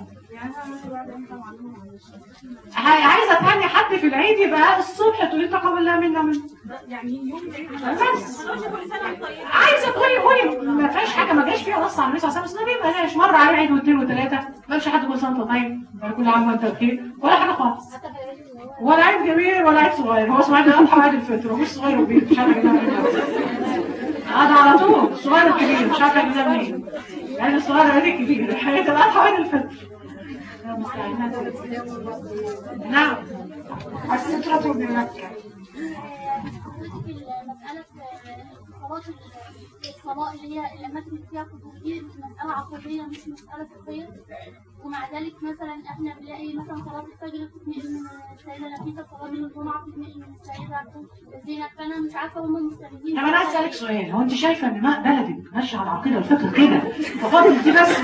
A: عايزه تهني حد في العيد يبقى الصبح تقولي تقبل الله منا
C: يعني يوم
A: بس عايزه تقولي ما فيهاش حاجه ما جاش فيها نص على النبي صلى الله عليه وسلم. ما جاش مره عليه عيد واثنين وثلاثه، ما فيش حد كل سنه وانت طيب ولا كل عام وانت بخير ولا حاجه خالص. ولا عيد كبير ولا عيد صغير. هو اسمه عيد الاضحى وعيد الفطر، مش صغير وكبير. مش عارفه هذا على طول الصغير الكبير. مش عارفه اجيبها منين. يعني الصغير عيد الكبير، حياه الاضحى وعيد الفطر. نعم.
B: السترة بمكة.
D: الصلاة اللي هي الأماكن اللي فيها خطوبية مسألة عقدية مش مسألة فقهية. ومع ذلك مثلا احنا بنلاقي مثلا صلاة الفجر تتنقل من السيدة نفيسة، صلاة الجمعة تتنقل من السيدة زينب. فأنا مش عارفة هم مستندين.
A: طب أنا عايز أسألك سؤال، هو أنت شايفة إن بلدك ماشية على العقيدة والفقه كده ففاضل دي بس؟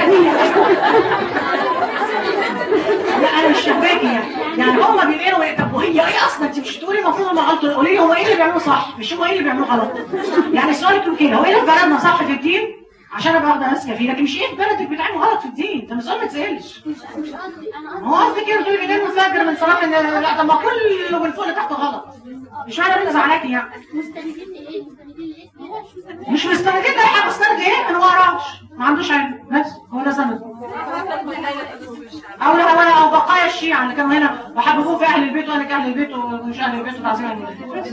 A: لا أنا مش شباكي يعني هم بينقلوا. طب وهي إيه أصلا؟ أنت مش تقولي المفروض هم غلطوا، قولي لي هو إيه اللي بيعملوه صح مش هو إيه اللي بيعملوه غلط. يعني السؤال يكون كده، هو إيه اللي في بلدنا صح في الدين عشان ابقى واخده ماسكه فيه، لكن مش ايه في بلدك بتعمل غلط في الدين. ده السؤال ما تسالش.
D: مش قصدي انا
A: هو قصدي كده تقولي بنام الفجر من صلاه لا طب ما كله من فوق لتحت غلط. مش معنى انا زعلاكي يعني.
D: مستندين لايه؟
A: مش مستندين لاي حاجه. مستند ايه؟ انا ما اعرفش، ما عندوش علم بس هو ده سند. او بقايا الشيعة اللي كانوا هنا وحببوه في اهل البيت وانا كاهل البيت ومش اهل البيت وتعظيم اهل البيت.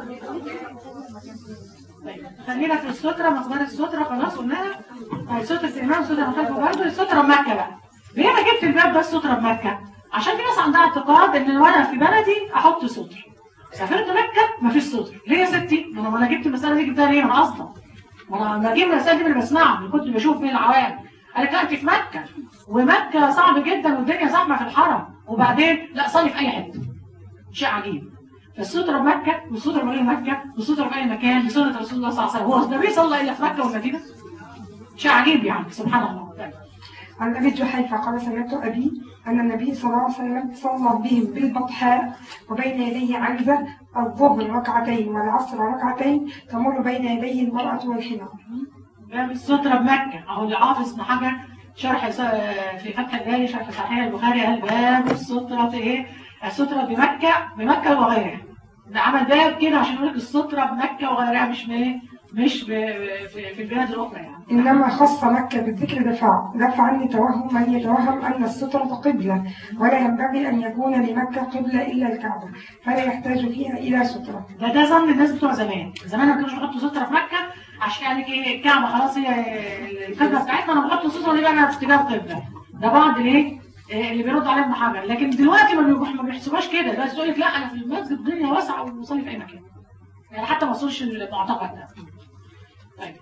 A: خلينا في السترة. مقدار السترة خلاص قلناها. سترة الإمام سترة مخالفة برضه. السترة بمكة بقى. ليه أنا جبت الباب ده السترة بمكة؟ عشان في ناس عندها اعتقاد إن وأنا في بلدي أحط ستر. سافرت مكة مفيش ستر. ليه يا ستي؟ ما أنا جبت المسألة دي جبتها ليه؟ أنا أصلا. وأنا بجيب المسألة دي من اللي بسمعها، اللي كنت بشوف من العوام. قالت لا أنت في مكة ومكة صعب جدا والدنيا زحمة في الحرم، وبعدين لا صلي في أي حتة. شيء عجيب. فالسترة بمكة والسترة غير مكة والسترة في أي مكان بسنة رسول الله صلى الله عليه وسلم. هو النبي صلى إلا في مكة والمدينة؟ شيء عجيب يعني سبحان الله.
B: عن أبي جحيفة قال سمعت أبي أن النبي صلى الله عليه وسلم صلى بهم بالبطحاء وبين يديه عنزة الظهر ركعتين والعصر ركعتين تمر بين يديه المرأة والحمار.
A: باب السترة بمكة أهو اللي حافظ بن حجر شرح في فتح الباري شرح صحيح البخاري قال باب السترة في إيه؟ السترة بمكة وغيرها. ده عمل باب كده عشان يقول لك السترة بمكة وغيرها مش في البلاد الأخرى يعني.
B: إنما خص مكة بالذكر دفع عني توهم من يتوهم أن السترة قبلة ولا ينبغي أن يكون لمكة قبلة إلا الكعبة فلا يحتاج فيها إلى سترة.
A: ده ظن الناس بتوع زمان ما كانوش بيحطوا سترة في مكة عشان يعني ايه الكعبة خلاص هي القبلة بتاعتنا انا بحط سترة ليه بقى انا في اتجاه القبلة. ده بعض ليه اللي بيرد عليه ابن حجر. لكن دلوقتي ما بيحسبوش كده. ده يقول لك لا انا في المسجد الدنيا واسعة وبصلي في اي مكان يعني حتى ما وصلش المعتقد ده. طيب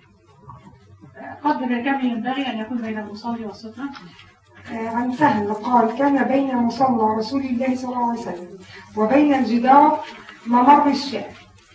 A: قدر كم ينبغي أن يكون بين المصلي والسترة؟
B: عن سهل قال كان بين مصلى رسول الله صلى الله عليه وسلم وبين الجدار ممر الشاة.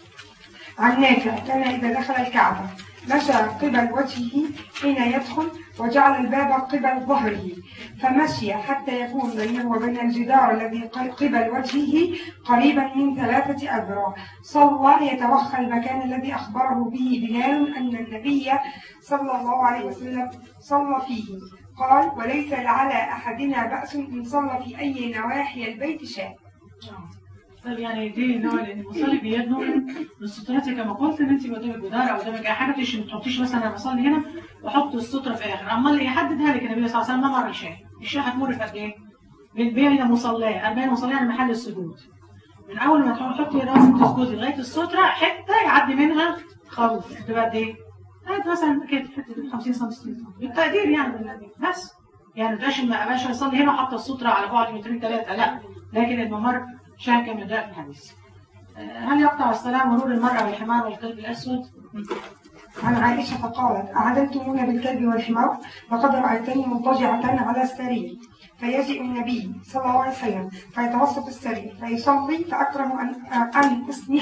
B: عن نافع كان إذا دخل الكعبة مشى قبل وجهه حين يدخل وجعل الباب قبل ظهره فمشي حتى يكون بينه وبين الجدار الذي قبل وجهه قريبا من 3 أذرع. صلى يتوخى المكان الذي أخبره به بلال أن النبي صلى الله عليه وسلم صلى فيه. قال وليس على أحدنا بأس إن صلى في أي نواحي البيت شاء.
A: طيب يعني دي نوع اللي المصلي بيدنو من السترات كما قلت ان انت قدامك جدار او قدامك اي حاجه ما تحطيش مثلا انا بصلي هنا واحط الستره في اخر. اما اللي يحددها لك النبي صلى الله عليه وسلم ممر الشاة هتمر في قد ايه؟ بين مصلاه بين مصلاه يعني محل السجود. من اول ما تحطي راسك تسجدي لغايه الستره حته يعدي منها خالص تبقى قد ايه؟ مثلا كده حته 50 سم بالتقدير يعني بس يعني ما تبقاش يصلي هنا وحاطه الستره على بعد مترين 3 لا لكن الممر شاهد كما جاء في الحديث. هل يقطع الصلاة مرور المرأة والحمار والكلب الأسود؟
B: عن عائشة قالت أعدلتمونا بالكلب والحمار لقد رأيتني مضطجعة على السرير فيجيء النبي صلى الله عليه وسلم فيتوسط السرير فيصلي فأكره أن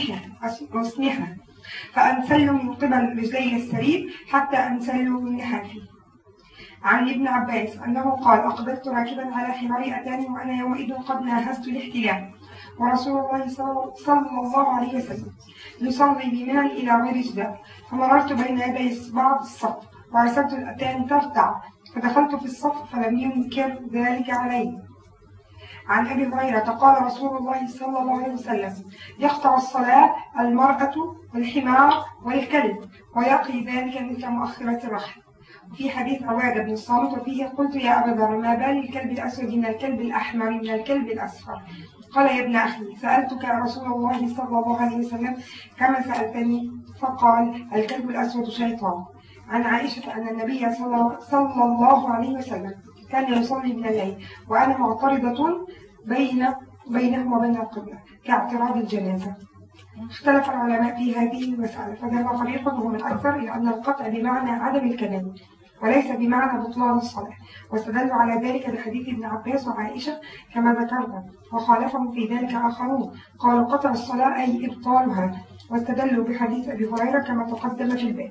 B: أسنحه فأنسل من قبل رجلي السرير حتى أنسل من لحافي. عن ابن عباس أنه قال أقبلت راكبا على حماري أتاني وأنا يومئذ قد ناهزت الاحتلام ورسول الله صلى الله عليه وسلم يصلي بمنى إلى غير جدار فمررت بين يدي بعض الصف وأرسلت الأتان ترتع فدخلت في الصف فلم ينكر ذلك علي. عن أبي هريرة قال رسول الله صلى الله عليه وسلم يقطع الصلاة المرأة والحمار والكلب ويقي ذلك مثل مؤخرة الرحل. في حديث عبادة بن الصامت وفيه قلت يا أبا ذر ما بال الكلب الأسود من الكلب الأحمر من الكلب الأصفر؟ قال يا ابن أخي سألتك يا رسول الله صلى الله عليه وسلم كما سألتني فقال الكلب الأسود شيطان. عن عائشة أن النبي صلى الله عليه وسلم كان يصلي من الليل وأنا معترضة بينه وبين القبلة كاعتراض الجنازة. اختلف العلماء في هذه المسألة فذهب فريق وهم الأكثر إلى أن القطع بمعنى عدم الكلام وليس بمعنى بطلان الصلاة واستدلوا على ذلك بحديث ابن عباس وعائشة كما ذكرنا وخالفهم في ذلك آخرون قالوا قطع الصلاة أي إبطالها واستدلوا بحديث أبي هريرة كما تقدم في الباب.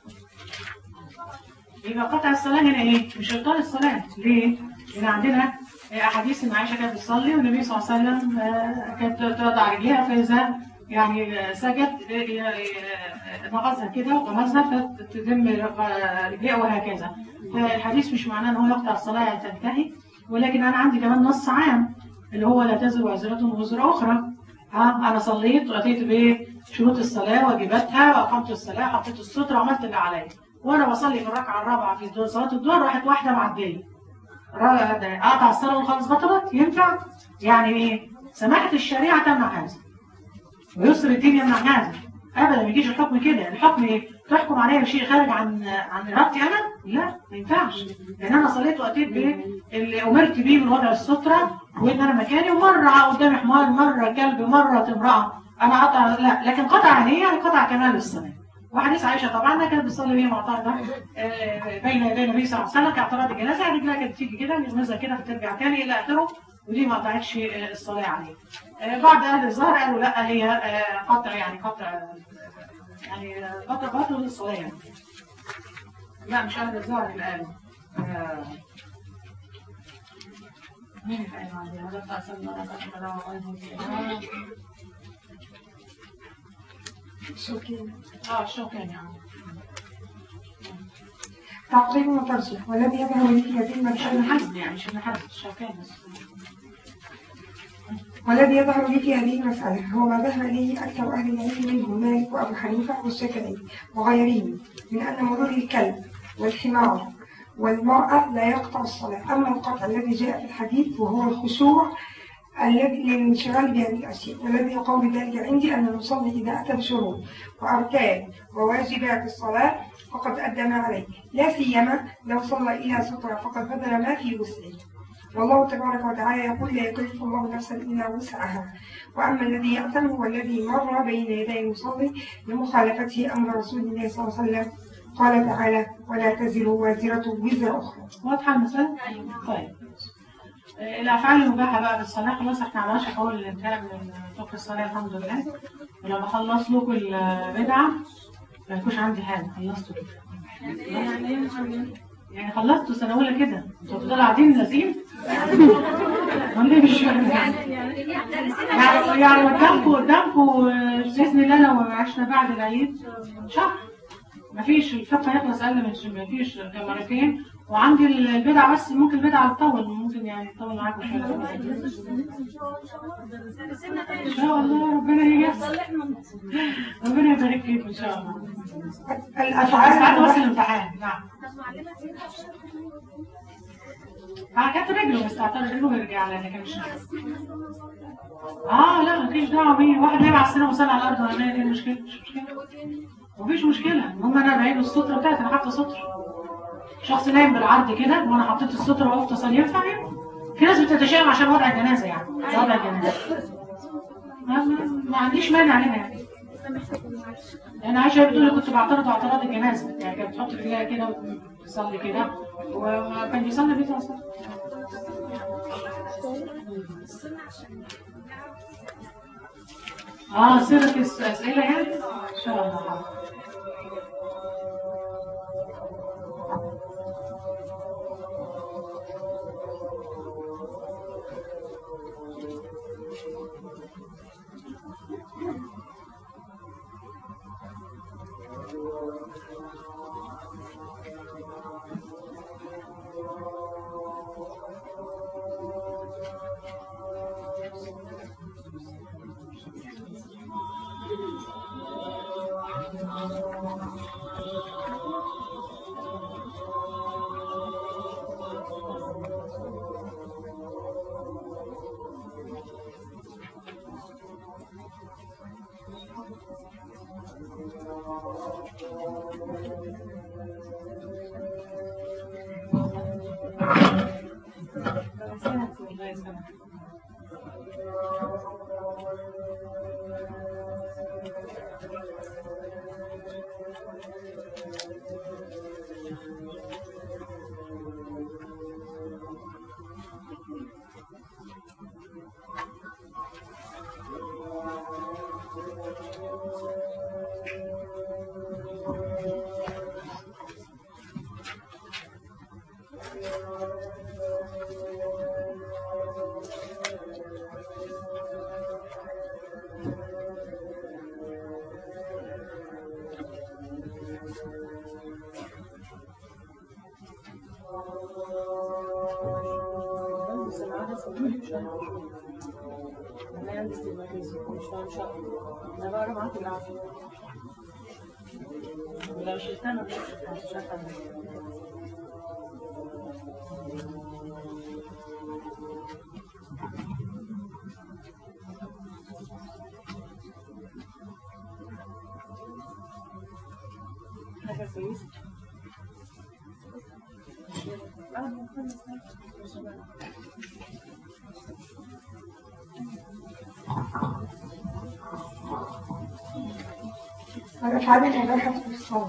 A: يبقى قطع الصلاة هنا إيه؟ مش إبطال الصلاة. ليه؟ لأن عندنا أحاديث إن عائشة كانت بتصلي والنبي صلى الله عليه وسلم كانت تضع رجليها فإذا يعني سجد نغزها كده وغمزها فتتم رجليها وهكذا. فالحديث مش معناه ان هو يقطع الصلاة يعني تنتهي ولكن انا عندي كمان نص عام اللي هو لا تزر وازرة وزر اخرى. انا صليت واتيت بشروط الصلاة واجباتها واقمت الصلاة حطيت السترة وعملت اللي عليا وانا بصلي في الركعة الرابعة في صلاة الظهر راحت واحدة معدية اقطع الصلاة وخلص بطلت ينفع؟ يعني ايه؟ سماحة الشريعة تمنع هذا ويسر الدين يمنع هذا ابدا. ما يجيش الحكم كده. الحكم ايه؟ تحكم عليا بشيء خارج عن ارادتي انا؟ لا ما ينفعش. لان انا صليت واتيت باللي امرت بيه من وضع الستره وان انا مكاني ومره قدامي حمار مره كلب مره امراه انا قطع لا. لكن قطع هي يعني قطع كمال الصلاه. وحديث عائشه طبعا كانت بتصلي وهي معترضه بين يدي النبي صلى الله عليه وسلم كاعتراض الجنازه رجلها كانت تيجي كده يغمزها كده فترجع تاني الى اخره ودي ما قطعتش الصلاة عليه. بعض أهل الظهر قالوا لا هي قطع يعني قطع الصلاة يعني. لا مش أهل الظهر اللي قالوا. مين اللي قالوا عندي؟ هذا تأثير الله الشوكاني يعني.
B: تعقيب وترجيح والذي يظهر لي في هذه المسألة
A: حد يعني مش حد الشوكاني بس.
B: والذي يظهر لي في هذه المسألة هو ما ذهب إليه أكثر أهل العلم منهم مالك وأبو حنيفة والشافعي وغيرهم من أن مرور الكلب والحمار والمرأة لا يقطع الصلاة. أما القطع الذي جاء في الحديث وهو الخشوع الذي للانشغال بهذه الأشياء، والذي يقول بذلك عندي أن المصلي إذا أتى بشروط وأركان وواجبات الصلاة فقد أدى ما عليه، لا سيما لو صلى إلى سترة فقد بذل ما في وسعه. والله تبارك وتعالى يقول لا يكلف الله نفسا إلا وسعها. وأما الذي يأثم هو الذي مر بين يدي المصلي لمخالفته أمر رسول الله صلى الله عليه وسلم. قال تعالى ولا تزر وازرة وزر أخرى.
A: واضحة المسألة؟ طيب الأفعال المباحة بقى بالصلاة خلاص احنا على وشك أول الانتهاء من فقه الصلاة الحمد لله. ولما خلص لكم البدعة ما يكونش عندي حاجة خلصته كده. يعني خلصتوا سنة أولى كده انتوا تفضلوا قاعدين لازم؟ والله مش فاهم يعني قدامكم بإذن الله لو عشنا بعد العيد شهر مفيش الفقه يخلص أقل من مفيش كمرتين. وعندي البدعة بس ممكن البدعة تطول ممكن يعني تطول معاكم شوية. إن شاء الله ربنا ييسر ربنا يبارك فيكم إن شاء الله.
B: الأفعال
A: ساعات وصل الامتحان. نعم كانت رجله بس تعتبر رجله ويرجع لها لكن مش لا مفيش دعوة بيه. واحد نايم على السنة وصل على الأرض ولا نايم. دي مشكلة مفيش مشكلة. المهم أنا بعيد السترة بتاعتي. أنا حاطة سترة. شخص نايم بالعرض كده وانا حطيت السترة وقفت اصلي ينفع يعني؟ في ناس بتتشائم عشان وضع الجنازة يعني وضع الجنازة ما عنديش مانع عليها يعني. انا عايشة بتقول كنت بعترض اعتراض الجنازة يعني كانت بتحط رجلها كده وتصلي كده وكان بيصلي بيتها اصلا. سيرة الأسئلة يعني ان شاء الله.
B: الأفعال المباحة في الصلاة.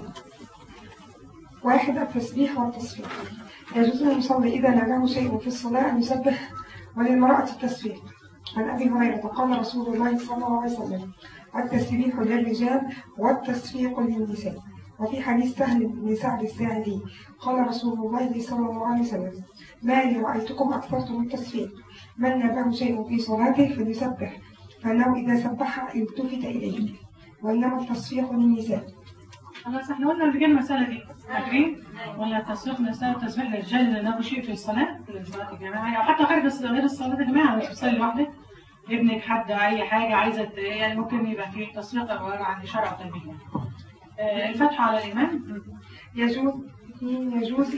B: 1. التسبيح والتصفيق. يجوز للمصلي إذا ناله شيء في الصلاة أن يسبح وللمرأة التسبيح. عن أبي هريرة قال رسول الله صلى الله عليه وسلم: التسبيح للرجال والتصفيق للنساء. وفي حديث سهل بن سعد الساعدي قال رسول الله صلى الله عليه وسلم: ما لي رأيتكم أكثرتم التصفيق، من نبه شيء في صلاته فليسبح، فإنه إذا سبح التفت إليه، وإنما التصفيق للنساء.
A: خلاص احنا قلنا قبل كده المسألة دي فاكرين؟ ولا تصفيق النساء وتسبيح للرجال اللي نبه شيء في الصلاة في الصلاة الجماعية أو حتى غير الصلاة الجماعية، مش بتصلي لوحدك، ابنك حد أي حاجة عايزة يعني ممكن يبقى فيه تصفيق أو عن شرع تنبيه. الفتح على الإمام
B: يجوز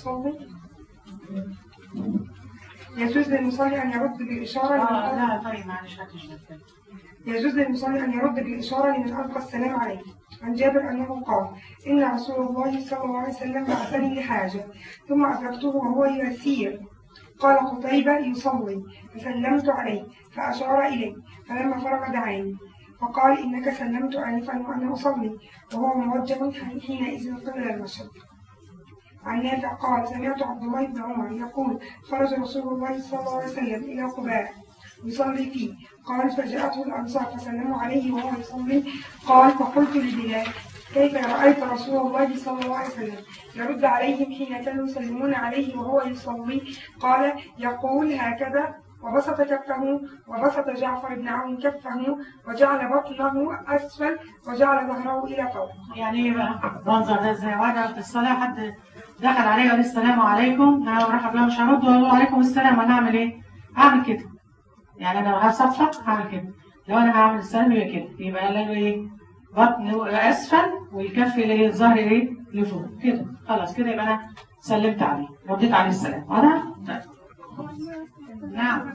B: للمصلي أن يرد بالإشارة
A: لا طيب معلش
B: يجوز للمصلي أن يرد بالإشارة لمن ألقى السلام عليه. عن جابر أنه قال: إن رسول الله صلى الله عليه وسلم بعثني لحاجة ثم أدركته وهو يسير، قال قتيبة يصلي، فسلمت عليه فأشار إلي، فلما فرغ دعاني فقال: إنك سلمت آنفا وأنا أصلي، وهو موجه حينئذ قبل المشرق. عن نافع قال: سمعت عبد الله بن عمر يقول: خرج رسول الله صلى الله عليه وسلم إلى قباء يصلي فيه، قال: فجاءته الأنصار فسلموا عليه وهو يصلي، قال: فقلت لبلال: كيف رأيت رسول الله صلى الله عليه وسلم يرد عليهم حين كانوا يسلمون عليه وهو يصلي؟ قال: يقول هكذا، وبسط كفه، وبسط جعفر بن عون كفه، وجعل بطنه أسفل، وجعل ظهره إلى فوق.
A: يعني ايه بقى؟ منظر ده ازاي؟ وانا في الصلاة حد دخل علي وقال السلام عليكم، انا راح اقول مش هرد واقول له عليكم السلام، انا اعمل ايه؟ هعمل كده. يعني انا لو هصفق هعمل كده، لو انا هعمل السلام يبقى كده، يبقى له ايه؟ بطن اسفل والكف اللي الظهر ايه؟ لفوق كده، خلاص كده يبقى انا سلمت عليه، رديت عليه السلام. واضح؟ طيب. نعم.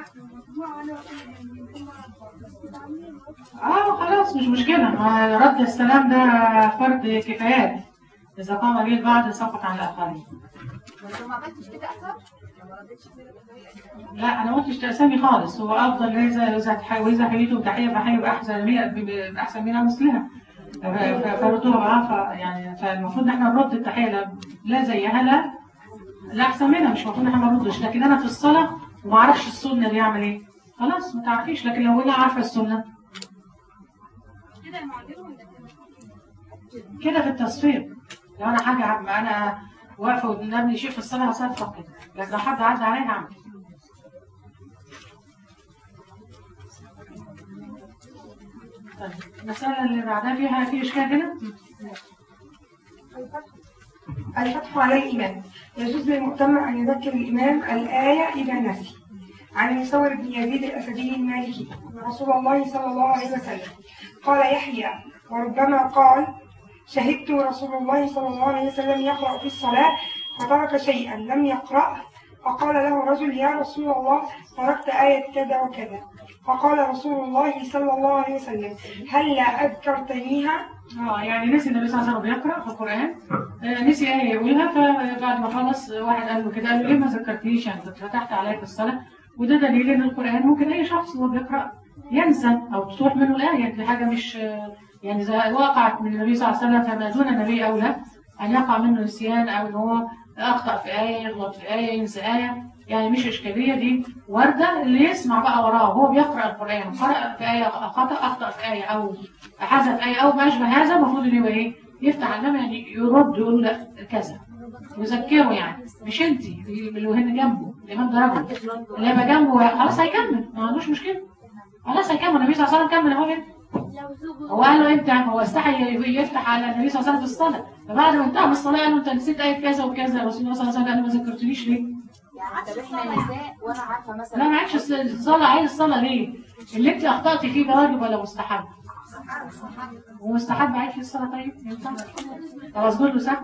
A: خلاص مش مشكلة، رد السلام ده فرض كفايات، إذا قام به البعض سقط عن الآخرين.
E: بس ما عملتش كده أكثر؟
A: لا أنا ما قلتش تأسامي خالص، هو أفضل إذا حييته بتحية بحية بأحسن منها مثلها، فردوها يعني فالمفروض إن إحنا نرد التحية لا زيها لا أحسن منها، مش المفروض إن إحنا ما نردش. لكن أنا في الصلاة وما أعرفش السنة دي أعمل إيه؟ خلاص ما تعرفيش، لكن لو أنا عارفة السنة كده في التصفيق. لو أنا حاجة أنا واقفة ونبني شيء في الصلاة هصفق كده، لكن لو حد عدى عليها هعمل. طيب المسألة اللي بعدها في إشكال هنا؟
B: الفتح على الإمام. يجوز للمؤتم أن يذكر الإمام الآية إذا نسي. عن المسور بن يزيد الأسدي المالكي أن رسول الله صلى الله عليه وسلم قال: يحيى وربما قال: شهدت رسول الله صلى الله عليه وسلم يقرأ في الصلاة فترك شيئا لم يقرأه، فقال له رجل: يا رسول الله تركت آية كذا وكذا، فقال رسول الله صلى الله عليه وسلم: هل أذكرتنيها؟
A: يعني نسي النبي صلى الله عليه وسلم بيقرأ في القرآن، نسي آية يقولها، فبعد ما خلص واحد قال له كده، قال له ليه ما ذكرتنيش؟ يعني كنت فتحت عليك الصلاة. وده دليل ان القرآن ممكن اي شخص وهو بيقرأ ينسى او تروح منه الآية، دي حاجة مش يعني إذا وقعت من النبي صلى الله عليه وسلم فما دون النبي أولى أن يقع منه نسيان، أو إن هو أخطأ في آية، يغلط في آية، ينسى آية، يعني مش إشكالية دي واردة. اللي يسمع بقى وراه وهو بيقرأ القرآن قرأ في آية خطأ، أخطأ في آية أو حذف آية أو ما أشبه هذا، المفروض إن هو إيه؟ يفتح النبي يعني يرد يقول لا كذا، يذكره يعني، مش أنت اللي هنا جنبه الإمام ده رجل اللي يبقى جنبه خلاص هيكمل، ما عندوش مشكلة، خلاص هيكمل. النبي صلى الله عليه وسلم كمل أهو هنا. هو قال له انت، هو استحي يفتح على النبي صلى الله عليه وسلم في الصلاه، فبعد ما انتهى من الصلاه قال له انت نسيت ايه كذا وكذا، رسول الله صلى الله عليه وسلم قال له ما ذكرتنيش ليه؟
E: يعني احنا نساء وانا عارفه مثلا
A: لا ما عادش الصلاه، عايز الصلاه ليه؟ اللي انت اخطاتي فيه ده واجب ولا مستحب؟ ومستحب عايز في الصلاه. طيب ينفع؟ طب اسجد له سهو؟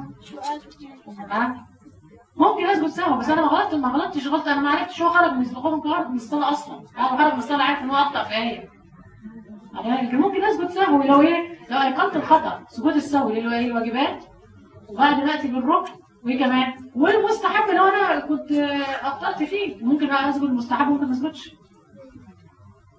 A: ممكن اسجد سهو، بس انا ما غلطتش غلطه، انا ما عرفتش هو خرج من الصلاه اصلا، انا خرج من الصلاه عارف ان هو اخطا في ايه. لكن ممكن اسجد سهو لو ايقنت الخطا، سجود السهو اللي هو ايه؟ الواجبات، وبعد ناتي بالركن، وايه كمان؟ والمستحب لو انا كنت اخطات فيه، ممكن بقى اسجد المستحب وممكن ما اسجدش.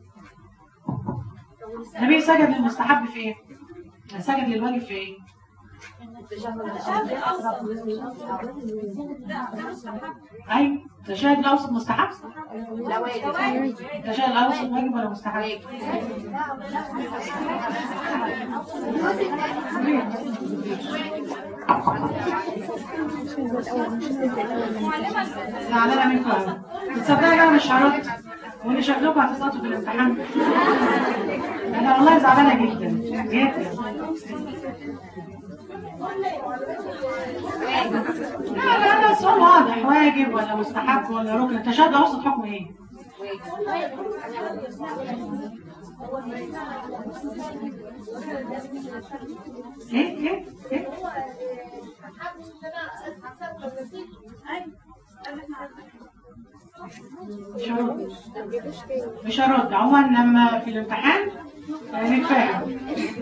A: النبي سجد للمستحب في ايه؟ سجد للواجب في ايه؟ اي التشهد الاوسط مستحب؟ لا واجب. التشهد الاوسط واجب ولا مستحب؟ زعلانه منكم. تصدقوا انا مش هرد واللي شكلكم هتسقطوا في الامتحان. انا والله زعلانه جدا جدا. لا السؤال واضح، واجب ولا مستحب ولا ركن؟ التشهد الاوسط حكمه ايه؟ ايه؟ مش هرد عموما لما في الامتحان نتفاهم.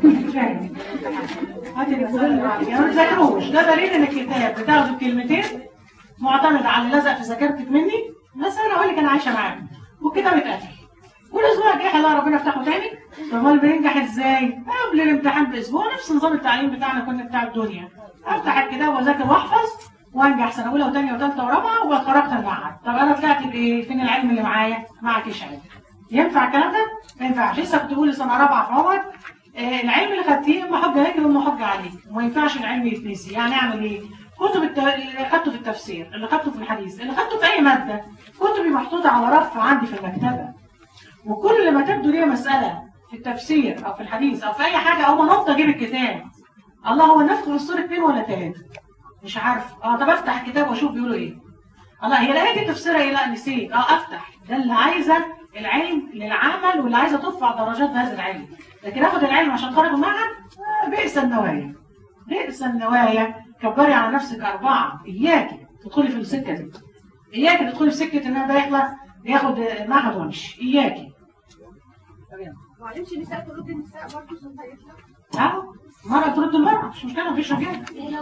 A: هاتي السؤال ما تذاكروش، ده دليل ان الكتاب بتاخدوا كلمتين معتمد على اللزق في ذاكرتك مني. بس انا اقول لك انا عايشه معاك والكتاب اتقفل والاسبوع الجاي الله ربنا يفتحه تاني. طب هو بينجح ازاي؟ قبل الامتحان باسبوع نفس نظام التعليم بتاعنا كنا بتاع الدنيا، افتح الكتاب واذاكر واحفظ وانجح سنه اولى وثانيه وثالثه ورابعه وخرجت المعهد. طب انا طلعت بايه؟ فين العلم اللي معايا؟ معكش علم. ينفع الكلام ده؟ ما ينفعش. لسه كنت بقول سنه رابعه فهو العلم اللي خدتيه اما حجه عليك واما حجه عليك، وما ينفعش العلم يتنسي. يعني اعمل ايه؟ اللي خدته في التفسير، اللي خدته في الحديث، اللي خدته في اي ماده، كتبي محطوطه على رف عندي في المكتبه، وكل ما تبدو لي مساله في التفسير او في الحديث او في اي حاجه او منطق اجيب الكتاب. الله هو النفخ في الصوره 2 ولا 3؟ مش عارف. طب افتح الكتاب واشوف بيقولوا ايه. الله هي الايه دي تفسيرها ايه؟ لا نسيت. افتح. ده اللي عايزه العلم للعمل واللي عايزه ترفع درجات بهذا العلم. لكن اخد العلم عشان خرج المعهد بئس النوايا. بئس النوايا. كبري على نفسك 4. اياكي تدخلي في السكه دي. اياكي تدخلي في سكه ان انا ده ياخد معهد وامشي. اياكي.
C: معلمش نساء ترد النساء برضه عشان هيطلع.
A: مرة ترد المرأة مش مشكلة مفيش رجالة.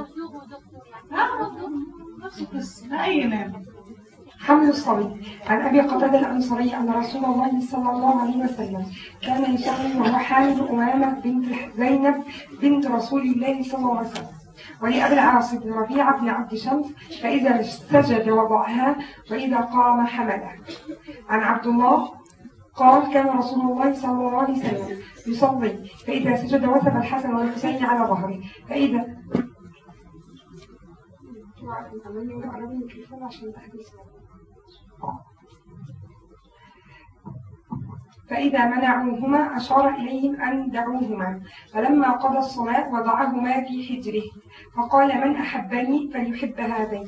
A: نفس القصة أي إمام.
B: حمل الصبي. عن أبي قتادة الأنصاري أن رسول الله صلى الله عليه وسلم كان يصلي وهو حامل أمامة بنت زينب بنت رسول الله صلى الله عليه وسلم، ولأبي العاص بن ربيعة بن عبد شمس فإذا سجد وضعها وإذا قام حملها. عن عبد الله قال كان رسول الله صلى الله عليه وسلم يصلي فإذا سجد وثب الحسن والحسين على ظهره فإذا منعوهما أشار إليهم أن دعوهما، فلما قضى الصلاة وضعهما في حجره فقال من أحبني فليحب هذين.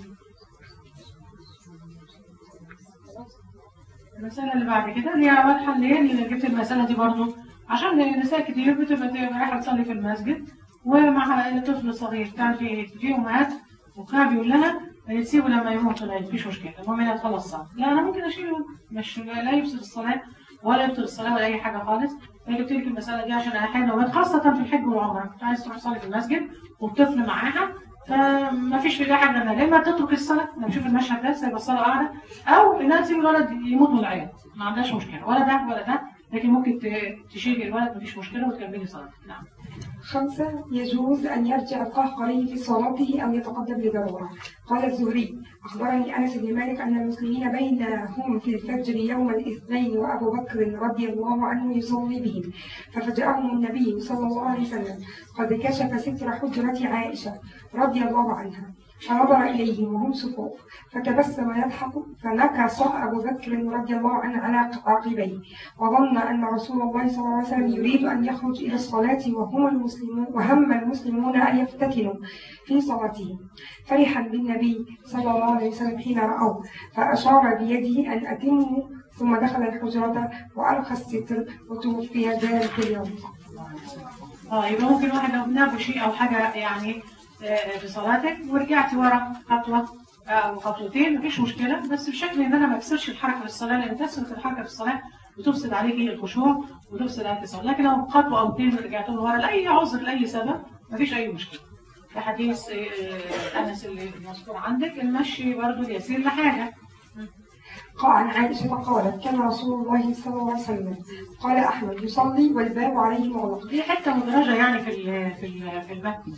A: المسألة اللي بعد كده هي واضحة اللي جبت المسألة دي برضو عشان نساء كتير بتبقى رايحة تصلي في المسجد ومع طفل صغير. كان في أمهات وكان بيقول لها تسيبه لما يموت ولا مفيش مشكلة، المهم انها تخلص الصلاة. لا أنا ممكن أشيله، مش لا يفسد الصلاة ولا يبطل الصلاة ولا أي حاجة خالص. أنا جبت لك المسألة دي عشان أحيانا خاصة في الحج والعمرة كنت عايز تروح تصلي في المسجد والطفل معاها، فما فيش في حاجة منها لما تترك الصلاة. لما نشوف المشهد ده سيبقى الصلاة قاعدة، أو إنها تسيب الولد يموت من العياط، ما عندهاش مشكلة ولا ده ولا ده، لكن ممكن تشيل الولد مفيش مشكلة وتكملي صلاتك. نعم.
B: 5. يجوز أن يرجع القهقري في صلاته أو يتقدم لضرورة. قال الزهري أخبرني أنس بن مالك أن المسلمين بينهم في الفجر يوم الاثنين وأبو بكر رضي الله عنه يصلي بهم، ففجأهم النبي صلى الله عليه وسلم قد كشف ستر حجرة عائشة رضي الله عنها، فنظر إليهم وهم صفوف فتبسم يضحك، فنكص أبو بكر رضي الله عنه على عقبيه وظن أن رسول الله صلى الله عليه وسلم يريد أن يخرج إلى الصلاة وهم المسلمون أن يفتتنوا في صلاتهم، فرحا بالنبي صلى الله عليه وسلم حين رأوه فأشار بيده أن أتموا، ثم دخل الحجرة وألقى الستر وتوفي ذلك اليوم.
A: يبقى ممكن واحد لو بنابه شيء أو حاجة يعني في صلاتك ورجعتي ورا خطوة أو خطوتين مفيش مشكلة، بس بشكل إن أنا ما أكسرش الحركة في الصلاة، لأن تكسر الحركة في الصلاة بتفسد عليكي الخشوع وتفسد عليكي الصلاة. لكن لو خطوة أو اتنين رجعتوا ورا لأي عذر لأي سبب مفيش أي مشكلة. ده حديث أنس اللي مذكور عندك، المشي برضه اليسير لحاجة.
B: عن عائشة قالت كان رسول الله صلى الله عليه وسلم قال أحمد يصلي والباب عليه مغلق.
A: دي حتة مدرجة يعني في المتن،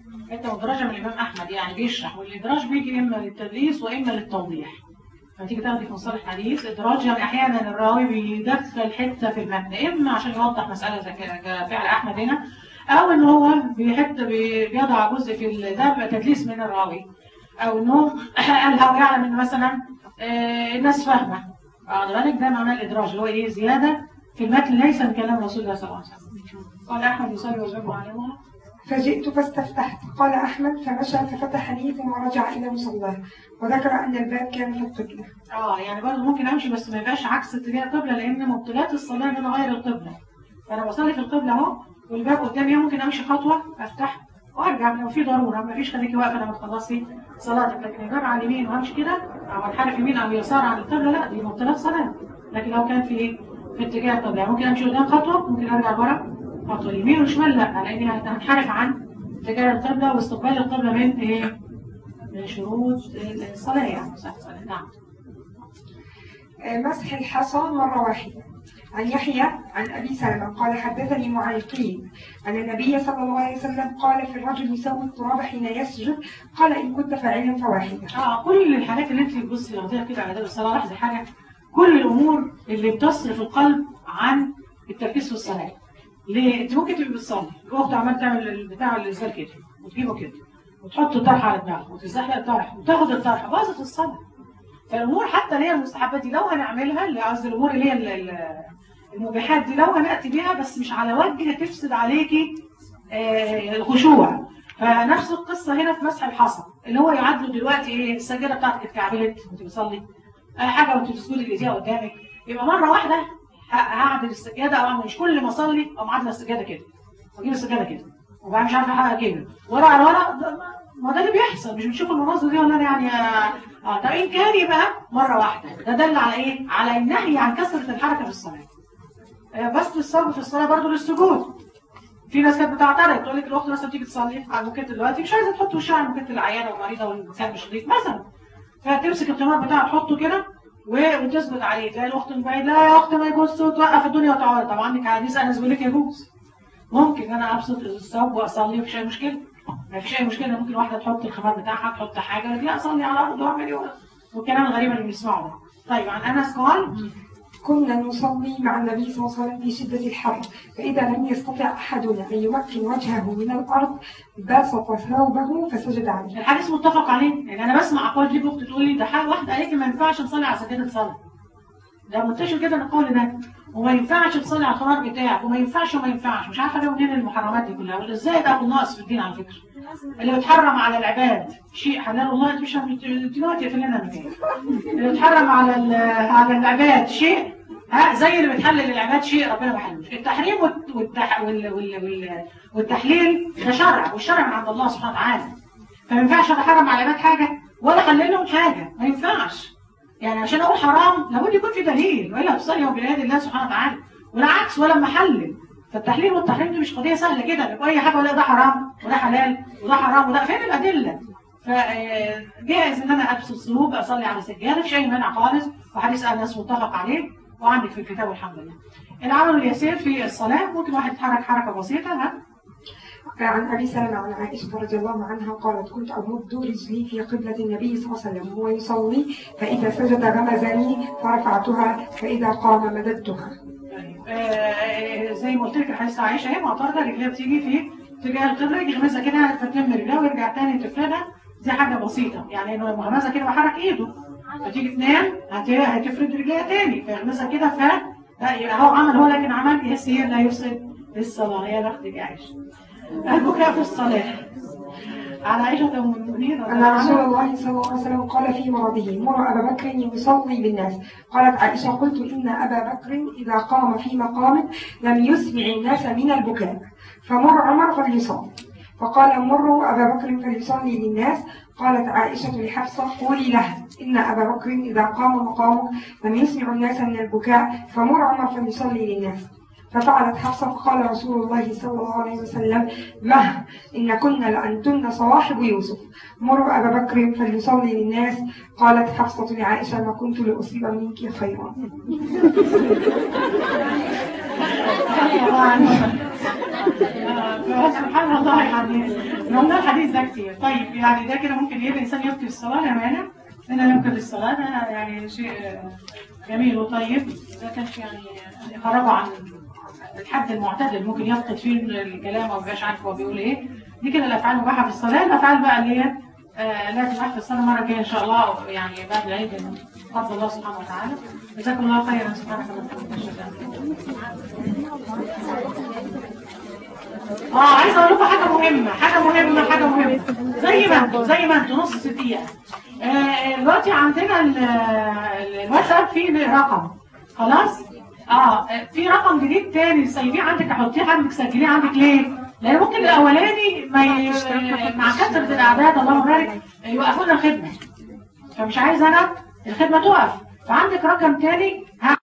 A: حته مدرجه من الامام احمد يعني بيشرح، والادراج بيجي اما للتدريس واما للتوضيح. فتيجي تاخدي في مصطلح الحديث ادراج يعني احيانا الراوي بيدخل حته في المتن اما عشان يوضح مساله زي كفعل احمد هنا، او ان هو بيضع جزء في ده تدليس من الراوي، او انه قالها ويعلم ان مثلا الناس فاهمه. واخد بالك؟ ده معناه الادراج اللي هو ايه؟ زياده في المتن ليس من كلام رسول الله صلى الله عليه وسلم. قال احمد يصلي ويجب عليها.
B: فجئت فاستفتحت. قال أحمد فمشى ففتح لي ثم رجع إلى مصلاه، وذكر أن الباب كان في القبلة.
A: يعني برضه ممكن امشي بس ما يبقاش عكس اتجاه القبله، لان مبطلات الصلاه ان انا اغير القبله. فانا بصلي في القبله اهو والباب قدامي، ممكن امشي خطوه افتح وارجع لو في ضروره، ما فيش خليكي واقفه لما تخلصي صلاتك. لكن الباب على اليمين وامشي كده او انحرف يمين او يسار عن القبله، لا دي مبطلات صلاه. لكن لو كان في اتجاه القبله ممكن امشي قدام خطوه، ممكن ارجع لورا خطوه يمين وشمال، لا لاني هنحرف عن اتجاه القبله، واستقبال القبله من ايه؟ من شروط الصلاه يعني. نعم.
B: مسح الحصى مرة واحدة. عن يحيى عن أبي سلمة قال حدثني معيقين أن النبي صلى الله عليه وسلم قال في الرجل يسوي التراب حين يسجد، قال إن كنت فاعلا فواحدة.
A: كل الحاجات اللي انت بتبصي واخديها كده على الصلاه، لاحظي حاجه، كل الامور اللي بتصرف القلب عن التركيز في الصلاه. ليه؟ انت ممكن تبقي بتصلي الاخت عمال تعمل البتاع الازاز كده وتجيبه كده وتحط الطرح على دماغها وتزحلق الطرح وتاخد الطرح، باظت الصلاه. فالامور حتى اللي هي المستحبات دي لو هنعملها، اللي قصدي الامور اللي هي المبيحات دي لو هنأتي بيها بس مش على وجه تفسد عليكي الخشوع. فنفس القصة هنا في مسح الحصى اللي هو يعد له دلوقتي ايه؟ السجادة بتاعتك اتكعبلت وانت بتصلي، حاجة وانت بتسجدي الايديها قدامك، يبقى مرة واحدة هعدل السجادة، او مش كل ما اصلي او معدل السجادة كده واجيب السجادة كده وبقى مش عارفة حاجة كده ورا على ورا. ما ده اللي بيحصل، مش بنشوف المناظر دي ولا يعني. طب ان كان يبقى مرة واحدة، ده دل على ايه؟ على النهي عن كثرة الحركة في الصلاة. بس الصبر في الصلاة برضه للسجود. في ناس كانت بتعترض تقول لك الاخت مثلا تيجي تصلي على الموكيت دلوقتي مش عايزه تحط وشها على الموكيت العيانه والمريضه والانسان مش نظيف مثلا، فتمسك الخمار بتاعها تحطه كده وتثبت عليه، تلاقي الاخت من بعيد لا يا اخت ما يجوز، توقف الدنيا وتعالى. طبعا عندك حديث انس بيقول لك يجوز، ممكن انا ابسط الثوب واصلي مفيش اي مشكله، مفيش اي مشكله. ممكن واحده تحط الخمار بتاعها تحط حاجه لا اصلي على الارض واعمل ايه والكلام الغريب اللي بنسمعه ده. طيب عن انس قال
B: كنا نصلي مع النبي صلى الله عليه وسلم في شدة الحر، فإذا لم يستطع أحدنا أن يمكن وجهه من الأرض بسط ثوبه فسجد عليه.
A: الحديث متفق عليه. يعني أنا بسمع أقوال دي أخت تقول لي ده حاجة واحدة قالت لي ما ينفعش نصلي على سجادة صلاة. ده منتشر جدا القول ده، وما ينفعش تصلي على الخمار بتاعك، وما ينفعش مش عارفة ليه منين المحرمات دي كلها، ولا إزاي ده ناقص في الدين على فكرة. اللي بتحرم على العباد شيء حلال الله مش دلوقتي فينا المكان. اللي بتحرم على العباد شيء زي اللي بتحلل العباد شيء ربنا ما حللوش. التحريم والتحليل ده شرع، والشرع من عند الله سبحانه وتعالى. فما ينفعش احرم على العباد حاجه ولا احلل لهم حاجه، ما ينفعش. يعني عشان اقول حرام لابد يكون في دليل، والا تصلي بيد الله سبحانه وتعالى، والعكس ولا محلل. فالتحليل والتحريم دي مش قضيه سهله كده، يبقى اي حاجه ولا ده حرام وده حلال وده حرام وده، فين الادله؟ فجائز ان انا ابسط ثوب اصلي على سجاده، مفيش اي مانع خالص، وحديث انس متفق عليه وعندك في الكتاب والحمد لله. العمل اليسير في الصلاة ممكن واحد يتحرك حركة بسيطة.
B: عن أبي سلمة عن عائشة رضي الله عنها قالت كنت أمد رجلي في قبلة النبي صلى الله عليه وسلم وهو يصلي، فإذا سجد غمزني فرفعتها، فإذا قام مددتها.
A: زي ما قلت لك الحديث عائشة هي معترضة، رجلها بتيجي في اتجاه القبلة، يغمزها كده فتلم رجلها ويرجع تاني تفردها، دي حاجة بسيطة. يعني انه مغمزها كده بحرك ايده، فتيجي تنام هتفرد رجليها تاني فيغمزها كده، هو عمل هو لكن عمل يسير لا يفسد الصلاة. يا بختك يا عائشة. البكاء في الصلاة. على عائشة أم المؤمنين
B: أن رسول الله صلى الله عليه وسلم قال في مرضه مر أبا بكر يصلي بالناس. قالت عائشة قلت إن أبا بكر إذا قام في مقام لم يسمع الناس من البكاء، فمر عمر فليصلي. فقال مروا أبا بكر فليصلي للناس. قالت عائشة لحفصة قولي له إن أبا بكر إذا قام مقامه لم يسمع الناس من البكاء، فمر عمر فليصلي للناس. ففعلت حفصة فقال رسول الله صلى الله عليه وسلم مه إن كنا لأنتن صواحب يوسف، مروا أبا بكر فليصلي للناس. قالت حفصة لعائشة ما كنت لأصيب منك خيرا.
A: سبحان الله يعني قلنا الحديث ده كتير. طيب يعني ده كده ممكن ايه الانسان يبقي الصلاه لا مانع ان يمكن الصلاه، ده يعني شيء جميل وطيب. ده كانش يعني يخرجوا عن الحد المعتدل، ممكن يفقد فيه الكلام او مبقاش عارف هو بيقول ايه. دي كده الافعال المباحه في الصلاه. الافعال بقى اللي هي لا تباح في الصلاه المره الجايه ان شاء الله، يعني بعد العيد بفضل الله سبحانه وتعالى. جزاكم الله خيرا. سبحانك اللهم وبحمدك. عايزه اقول لكم حاجه مهمه. زي ما انتوا نص دقيقه. دلوقتي عندنا الواتساب فيه رقم خلاص. في رقم جديد تاني سايبيه عندك، احطيه عندك، سجليه عندك. ليه؟ لان ممكن الاولاني مع كثره الاعداد اللهم بارك يوقفوا لنا خدمه، فمش عايز انا الخدمه تقف. فعندك رقم تاني